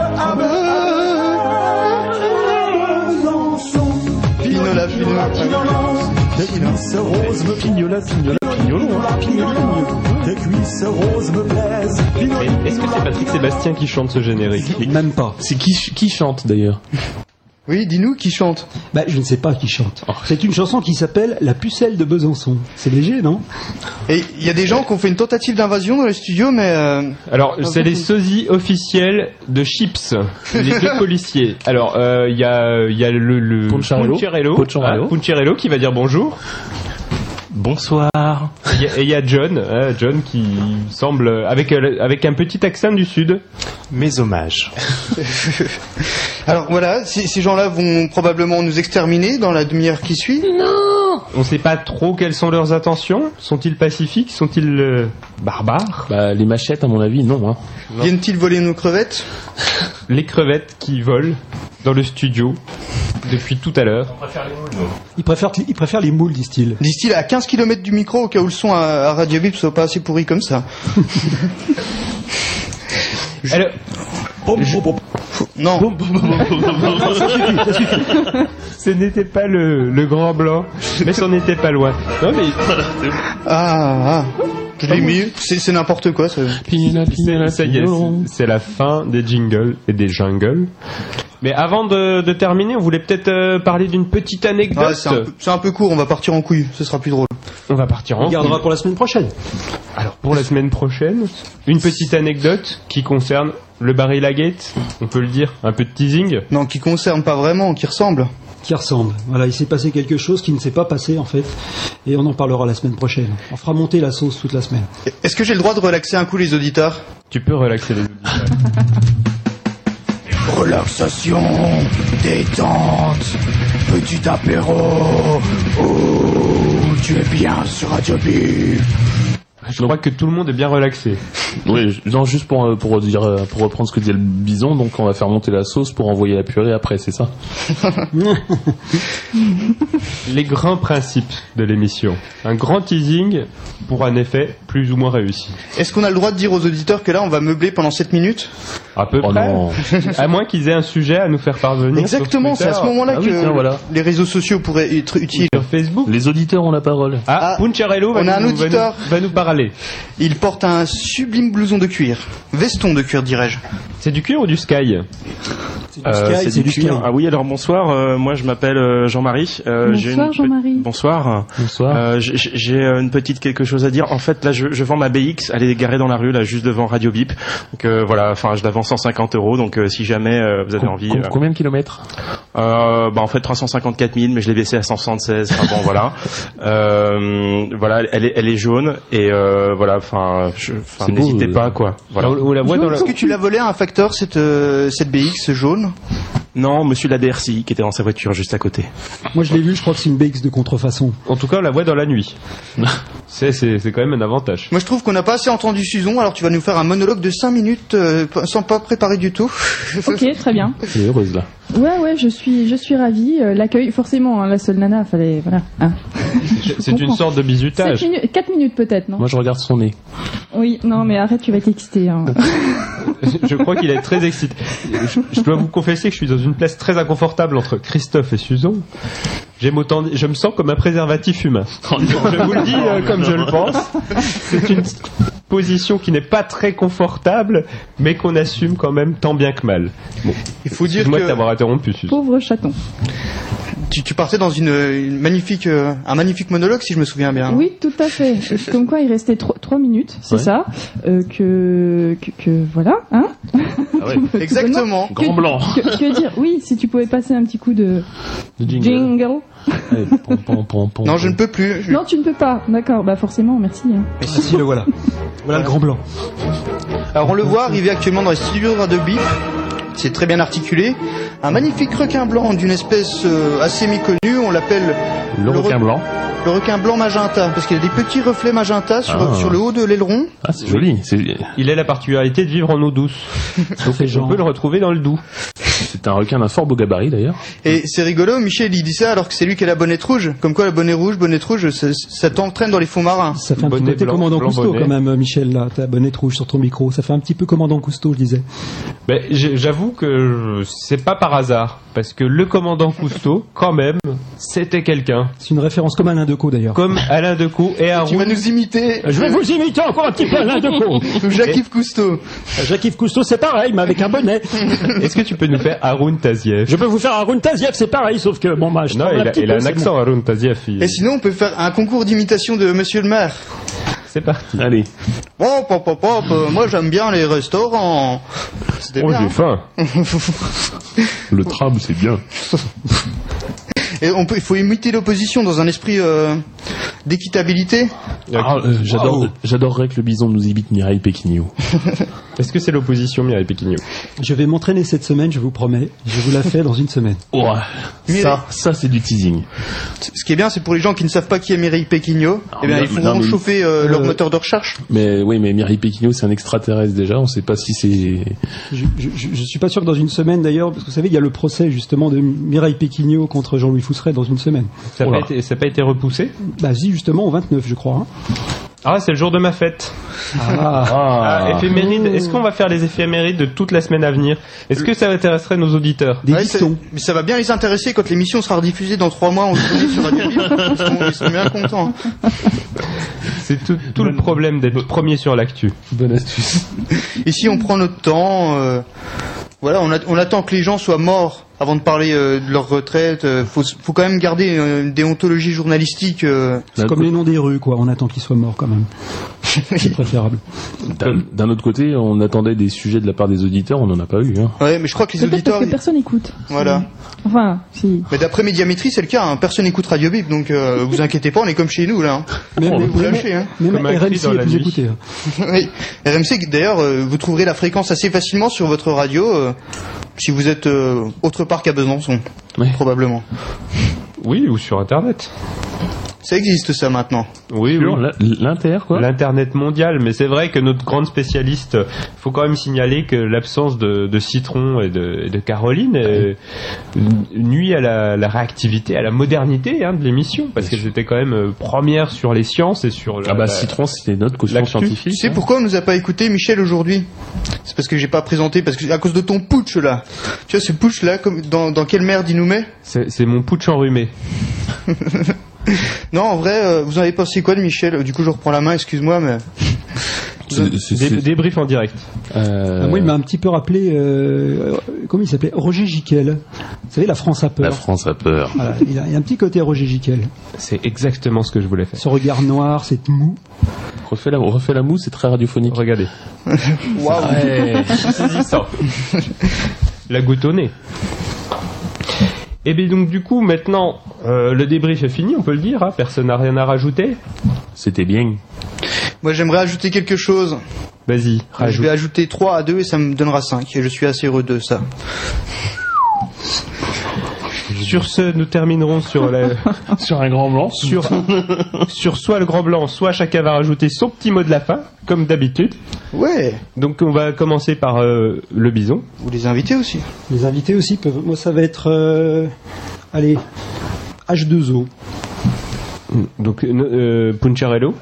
Pinola, Pinola, Tes cuisses roses me Pignola, pignola, pignolo. hein. Tes cuisses roses me plaisent. Mais est-ce que c'est Patrick Sébastien qui chante ce générique? Même pas. C'est qui, ch- qui chante d'ailleurs? Oui, dis-nous qui chante. Bah, je ne sais pas qui chante. Oh. C'est une chanson qui s'appelle La pucelle de Besançon. C'est léger, non? Et il y a des gens qui ont fait une tentative d'invasion dans le studio, mais... euh, Alors, c'est les sosies officiels de Chips, les deux policiers. Alors, euh, il y a, il y a le, le Poncherello. Poncherello, Poncherello. ah, Poncherello qui va dire bonjour. Bonsoir. Et il y a- et il y, a John, hein, John qui semble avec euh, avec un petit accent du sud. Mes hommages. Alors voilà, ces, ces gens-là vont probablement nous exterminer dans la demi-heure qui suit. Non. On ne sait pas trop quelles sont leurs intentions. Sont-ils pacifiques? Sont-ils euh, barbares? Bah, les machettes, à mon avis, non. Hein. Viennent-ils voler nos crevettes? Les crevettes qui volent dans le studio depuis tout à l'heure. Ils préfèrent, ils préfèrent les moules, disent-ils. Disent-ils à quinze kilomètres du micro, au cas où le son à, à Radio Bip soit pas assez pourri comme ça. Alors, non. Ce n'était pas le, le grand blanc, mais c'en était pas loin. Non mais Ah, ah. Je l'ai mis, c'est, c'est n'importe quoi. Ça. Pinina, pinina, ça y est, c'est, c'est la fin des jingles et des jungles. Mais avant de, de terminer, on voulait peut-être euh, parler d'une petite anecdote. Ouais, c'est, un peu, c'est un peu court, on va partir en couille, ce sera plus drôle. On va partir en On gardera couille. pour la semaine prochaine. Alors pour la semaine prochaine, une petite anecdote qui concerne le Barry Laggate, on peut le dire, un peu de teasing. Non, qui concerne pas vraiment, qui ressemble. Qui ressemble. Voilà, il s'est passé quelque chose qui ne s'est pas passé en fait, et on en parlera la semaine prochaine. On fera monter la sauce toute la semaine. Est-ce que j'ai le droit de relaxer un coup les auditeurs ? Tu peux relaxer les auditeurs. Relaxation, détente, petit apéro. Oh, tu es bien sur Radio Bip. Je crois que tout le monde est bien relaxé. Oui, non, juste pour, pour dire, pour reprendre ce que disait le bison, donc on va faire monter la sauce pour envoyer la purée après, c'est ça? Les grands principes de l'émission. Un grand teasing pour un effet plus ou moins réussi. Est-ce qu'on a le droit de dire aux auditeurs que là on va meubler pendant sept minutes ? À peu Oh près. non. À moins qu'ils aient un sujet à nous faire parvenir. Exactement, sur c'est à ce moment-là Ah oui, que tiens, voilà. les réseaux sociaux pourraient être utiles. Sur Facebook. Les auditeurs ont la parole. Ah, Ah, Puncharello va, on a nous, un auditeur. va, nous, va nous parler. Il porte un sublime blouson de cuir. Veston de cuir, dirais-je. C'est du cuir ou du sky? Euh, c'est du cuir. Ah oui, alors bonsoir. Euh, moi, je m'appelle euh, Jean-Marie. Euh, Bonsoir, j'ai une pe- Jean-Marie. Bonsoir. Bonsoir. Euh, j'ai, j'ai euh, une petite quelque chose à dire. En fait, là, je, je vends ma B X. Elle est garée dans la rue, là, juste devant Radio Bip. Donc euh, voilà. Enfin, je la vends cent cinquante euros. Donc euh, si jamais euh, vous avez Com- envie. com- euh, Combien de kilomètres? euh, bah en fait trois cent cinquante-quatre mille, mais je l'ai baissé à cent soixante-seize. Enfin bon, voilà. Euh, voilà, elle est, elle est jaune et euh, voilà. Enfin, je- enfin, C'est beau, n'hésitez euh, pas, quoi. Voilà. On, on la voit dans la... Est-ce que tu l'as volé à un facteur, cette, euh, cette B X jaune ? Non, monsieur la D R C I qui était dans sa voiture juste à côté. Moi je l'ai vu, je crois que c'est une B X de contrefaçon. En tout cas, on la voit dans la nuit. c'est, c'est, c'est quand même un avantage. Moi je trouve qu'on n'a pas assez entendu Suzon, alors tu vas nous faire un monologue de cinq minutes euh, sans pas préparer du tout. Ok, très bien. Elle est heureuse là. Ouais, ouais, je suis, je suis ravie. Euh, l'accueil, forcément, hein, la seule nana, fallait, voilà. Hein. C'est une comprends. sorte de bizutage. Sept minutes, quatre minutes peut-être, non? Moi je regarde son nez. Oui, non, mais arrête, tu vas t'exciter. Hein. Je crois qu'il est très excité. Je, je dois vous confesser que je suis dans une place très inconfortable entre Christophe et Suzon. J'aime autant, je me sens comme un préservatif humain. Je vous le dis euh, comme je le pense. C'est une position qui n'est pas très confortable, mais qu'on assume quand même tant bien que mal. Bon, il faut dire excuse-moi que de t'avoir interrompu, Suzon. Pauvre chaton. Tu, tu partais dans une, une magnifique, euh, un magnifique monologue, si je me souviens bien. Oui, tout à fait. Comme quoi, il restait tro- trois minutes, c'est Ouais. ça. Euh, que, que, que, voilà, hein. Ah ouais. Exactement. Que- Grand blanc. Que, que dire? Oui, si tu pouvais passer un petit coup de Le jingle. jingle. Allez, pom, pom, pom, pom, Non, pom. je ne peux plus. Je- Non, tu ne peux pas. D'accord, bah forcément, merci. Hein. Ah si, le voilà. Voilà le grand blanc. Alors on le voit arriver actuellement dans les studios de Radio Bip. C'est très bien articulé. Un magnifique requin blanc d'une espèce euh, assez méconnue. On l'appelle Le requin re- blanc. le requin blanc magenta, parce qu'il a des petits reflets magenta sur, Ah. sur le haut de l'aileron. Ah, c'est joli. C'est, Il a la particularité de vivre en eau douce. Donc on peut le retrouver dans le Doubs. c'est un requin d'un fort beau gabarit d'ailleurs. Et c'est rigolo, Michel il dit ça alors que c'est lui qui a la bonnette rouge. Comme quoi la bonnette rouge, bonnette rouge, ça, ça t'entraîne dans les fonds marins. Ça fait un petit Bonnet côté blanc, commandant blanc Cousteau bonnet. quand même, Michel, là, ta bonnette rouge sur ton micro. Ça fait un petit peu commandant Cousteau, je disais. Ben, j'ai- j'avoue que c'est pas par hasard, parce que le commandant Cousteau, quand même, c'était quelqu'un. C'est une référence comme Alain Decaux d'ailleurs. Comme Alain Decaux et Tu vas Haroun. nous imiter. Je vais vous imiter encore un petit peu Alain Decaux. Jacques-Yves Cousteau. Jacques-Yves Cousteau, c'est pareil, mais avec un bonnet. Est-ce que tu peux nous faire Haroun Taziev? Je peux vous faire Haroun Taziev, c'est pareil, sauf que bon, bah, je Non, tremble il a, petit il a peu, un c'est accent, Haroun Taziev. il- Et sinon on peut faire un concours d'imitation de Monsieur le maire. C'est parti. Allez. Hop, hop, hop, hop, euh, moi j'aime bien les restaurants. C'était Oh, bien. j'ai faim. Le tram, c'est bien. Et on peut, il faut imiter l'opposition dans un esprit euh, d'équitabilité. Ah, euh, j'adore, Wow. j'adorerais que le bison nous imite Mireille Péquignot. Est-ce que c'est l'opposition, Mireille Péquignot? Je vais m'entraîner cette semaine, je vous promets. Je vous la fais dans une semaine. Ouais. Mireille. Ça, ça c'est du teasing. Ce qui est bien, c'est pour les gens qui ne savent pas qui est Mireille Péquignot, eh bien non, ils pourront non, mais- chauffer euh, leur Euh, moteur de recherche. Mais oui, mais Mireille Péquignot, c'est un extraterrestre déjà. On sait pas si c'est. Je, je, je- je suis pas sûr que dans une semaine d'ailleurs, parce que vous savez, il y a le procès justement de Mireille Péquignot contre Jean-Louis Fousseret dans une semaine. Ça n'a Oula. pas, été- ça a pas été repoussé? Bah si, justement, au vingt-neuf, je crois. hein. Ah, c'est le jour de ma fête. Ah. Ah, éphéméride. Est-ce qu'on va faire les éphémérides de toute la semaine à venir? Est-ce que ça intéresserait nos auditeurs? Des Ouais, dictons. c'est- mais ça va bien les intéresser quand l'émission sera rediffusée dans trois mois en journée sur Radio Bip. Ils seront, ils seront bien contents. C'est tout, tout le problème d'être premier sur l'actu. Bonne astuce. Ici, on prend notre temps. euh, voilà, on, a- on attend que les gens soient morts avant de parler euh, de leur retraite. Euh, faut, faut quand même garder euh, une déontologie journalistique. euh. C'est comme les noms des rues, quoi. On attend qu'ils soient morts quand même. C'est préférable. D'un d'un autre côté, on attendait des sujets de la part des auditeurs, on n'en a pas eu. Hein. Ouais, mais je crois que les C'est peut-être auditeurs. parce que personne n'écoute. Voilà. Enfin, si. Mais d'après Médiamétrie, c'est le cas. Hein. Personne n'écoute Radio Bip, donc euh, vous inquiétez pas, on est comme chez nous là. Hein. Même, On va même- vous lâcher. Hein. même Comme un cri R M C dans est la plus nuit. écouté. hein. Oui. R M C, d'ailleurs, euh, vous trouverez la fréquence assez facilement sur votre radio euh, si vous êtes euh, autre part qu'à Besançon, Ouais. probablement. Oui, ou sur Internet. Ça existe ça maintenant. Oui, Sur oui. la- l'Inter, quoi. L'internet mondial, mais c'est vrai que notre grande spécialiste, faut quand même signaler que l'absence de, de Citron et de, et de Caroline euh, nuit à la, la réactivité, à la modernité hein, de l'émission, parce qu'elles étaient quand même euh, premières sur les sciences et sur la, Ah bah la- Citron, c'était notre caution l'actu. scientifique. Tu sais pourquoi on nous a pas écouté, Michel, aujourd'hui? C'est parce que j'ai pas présenté, parce que à cause de ton putsch là. Tu vois ce putsch là, comme dans, dans quelle merde il nous met? c'est, c'est mon putsch enrhumé. Non, en vrai, euh, vous en avez pensé quoi de Michel? Du coup, je reprends la main, excuse-moi, mais C'est- c'est- Dé- c'est- débrief en direct. euh, Ah, moi, il m'a un petit peu rappelé, euh, comment il s'appelait, Roger Giquel. Vous savez, la France a peur. La France a peur. Voilà, il, a, il y a un petit côté Roger Giquel. C'est exactement ce que je voulais faire. Ce regard noir, cette moue. Refais la, refais la mousse, c'est très radiophonique. Regardez. waouh. Ouais, saisissant. La goutte au nez. Et bien donc du coup maintenant euh, le débrief est fini, on peut le dire, hein, personne n'a rien à rajouter. C'était bien. Moi, j'aimerais ajouter quelque chose. Vas-y, Je rajoute. vais ajouter trois à deux et ça me donnera cinq. Et je suis assez heureux de ça. Sur ce, nous terminerons sur la... Sur un grand blanc. sur sur soit le grand blanc, soit chacun va rajouter son petit mot de la fin, comme d'habitude. Ouais. Donc on va commencer par euh, le bison. Vous les invitez aussi. Les invités aussi peuvent. Moi, ça va être. euh, allez, H deux O. Donc euh, Puncharello.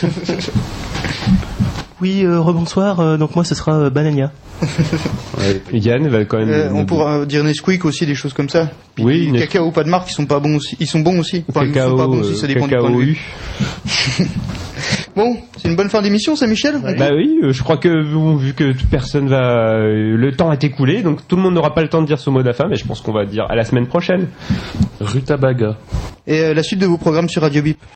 Oui, euh, rebonsoir. euh, donc moi, ce sera euh, Banania. Yann va quand même. Euh, on pourra dire Nesquik aussi, des choses comme ça. Puis Oui, les Nes- cacao pas de marque, ils sont pas bons aussi. Ils sont bons aussi. Enfin, ils Cacao, sont pas bons aussi, ça euh, dépend du cacao point de vue. U. Bon, c'est une bonne fin d'émission, ça, Michel? On Bah oui, euh, je crois que bon, vu que toute personne va, euh, le temps est écoulé, donc tout le monde n'aura pas le temps de dire son mot de la fin, mais je pense qu'on va dire à la semaine prochaine. Rutabaga. Et euh, la suite de vos programmes sur Radio Bip.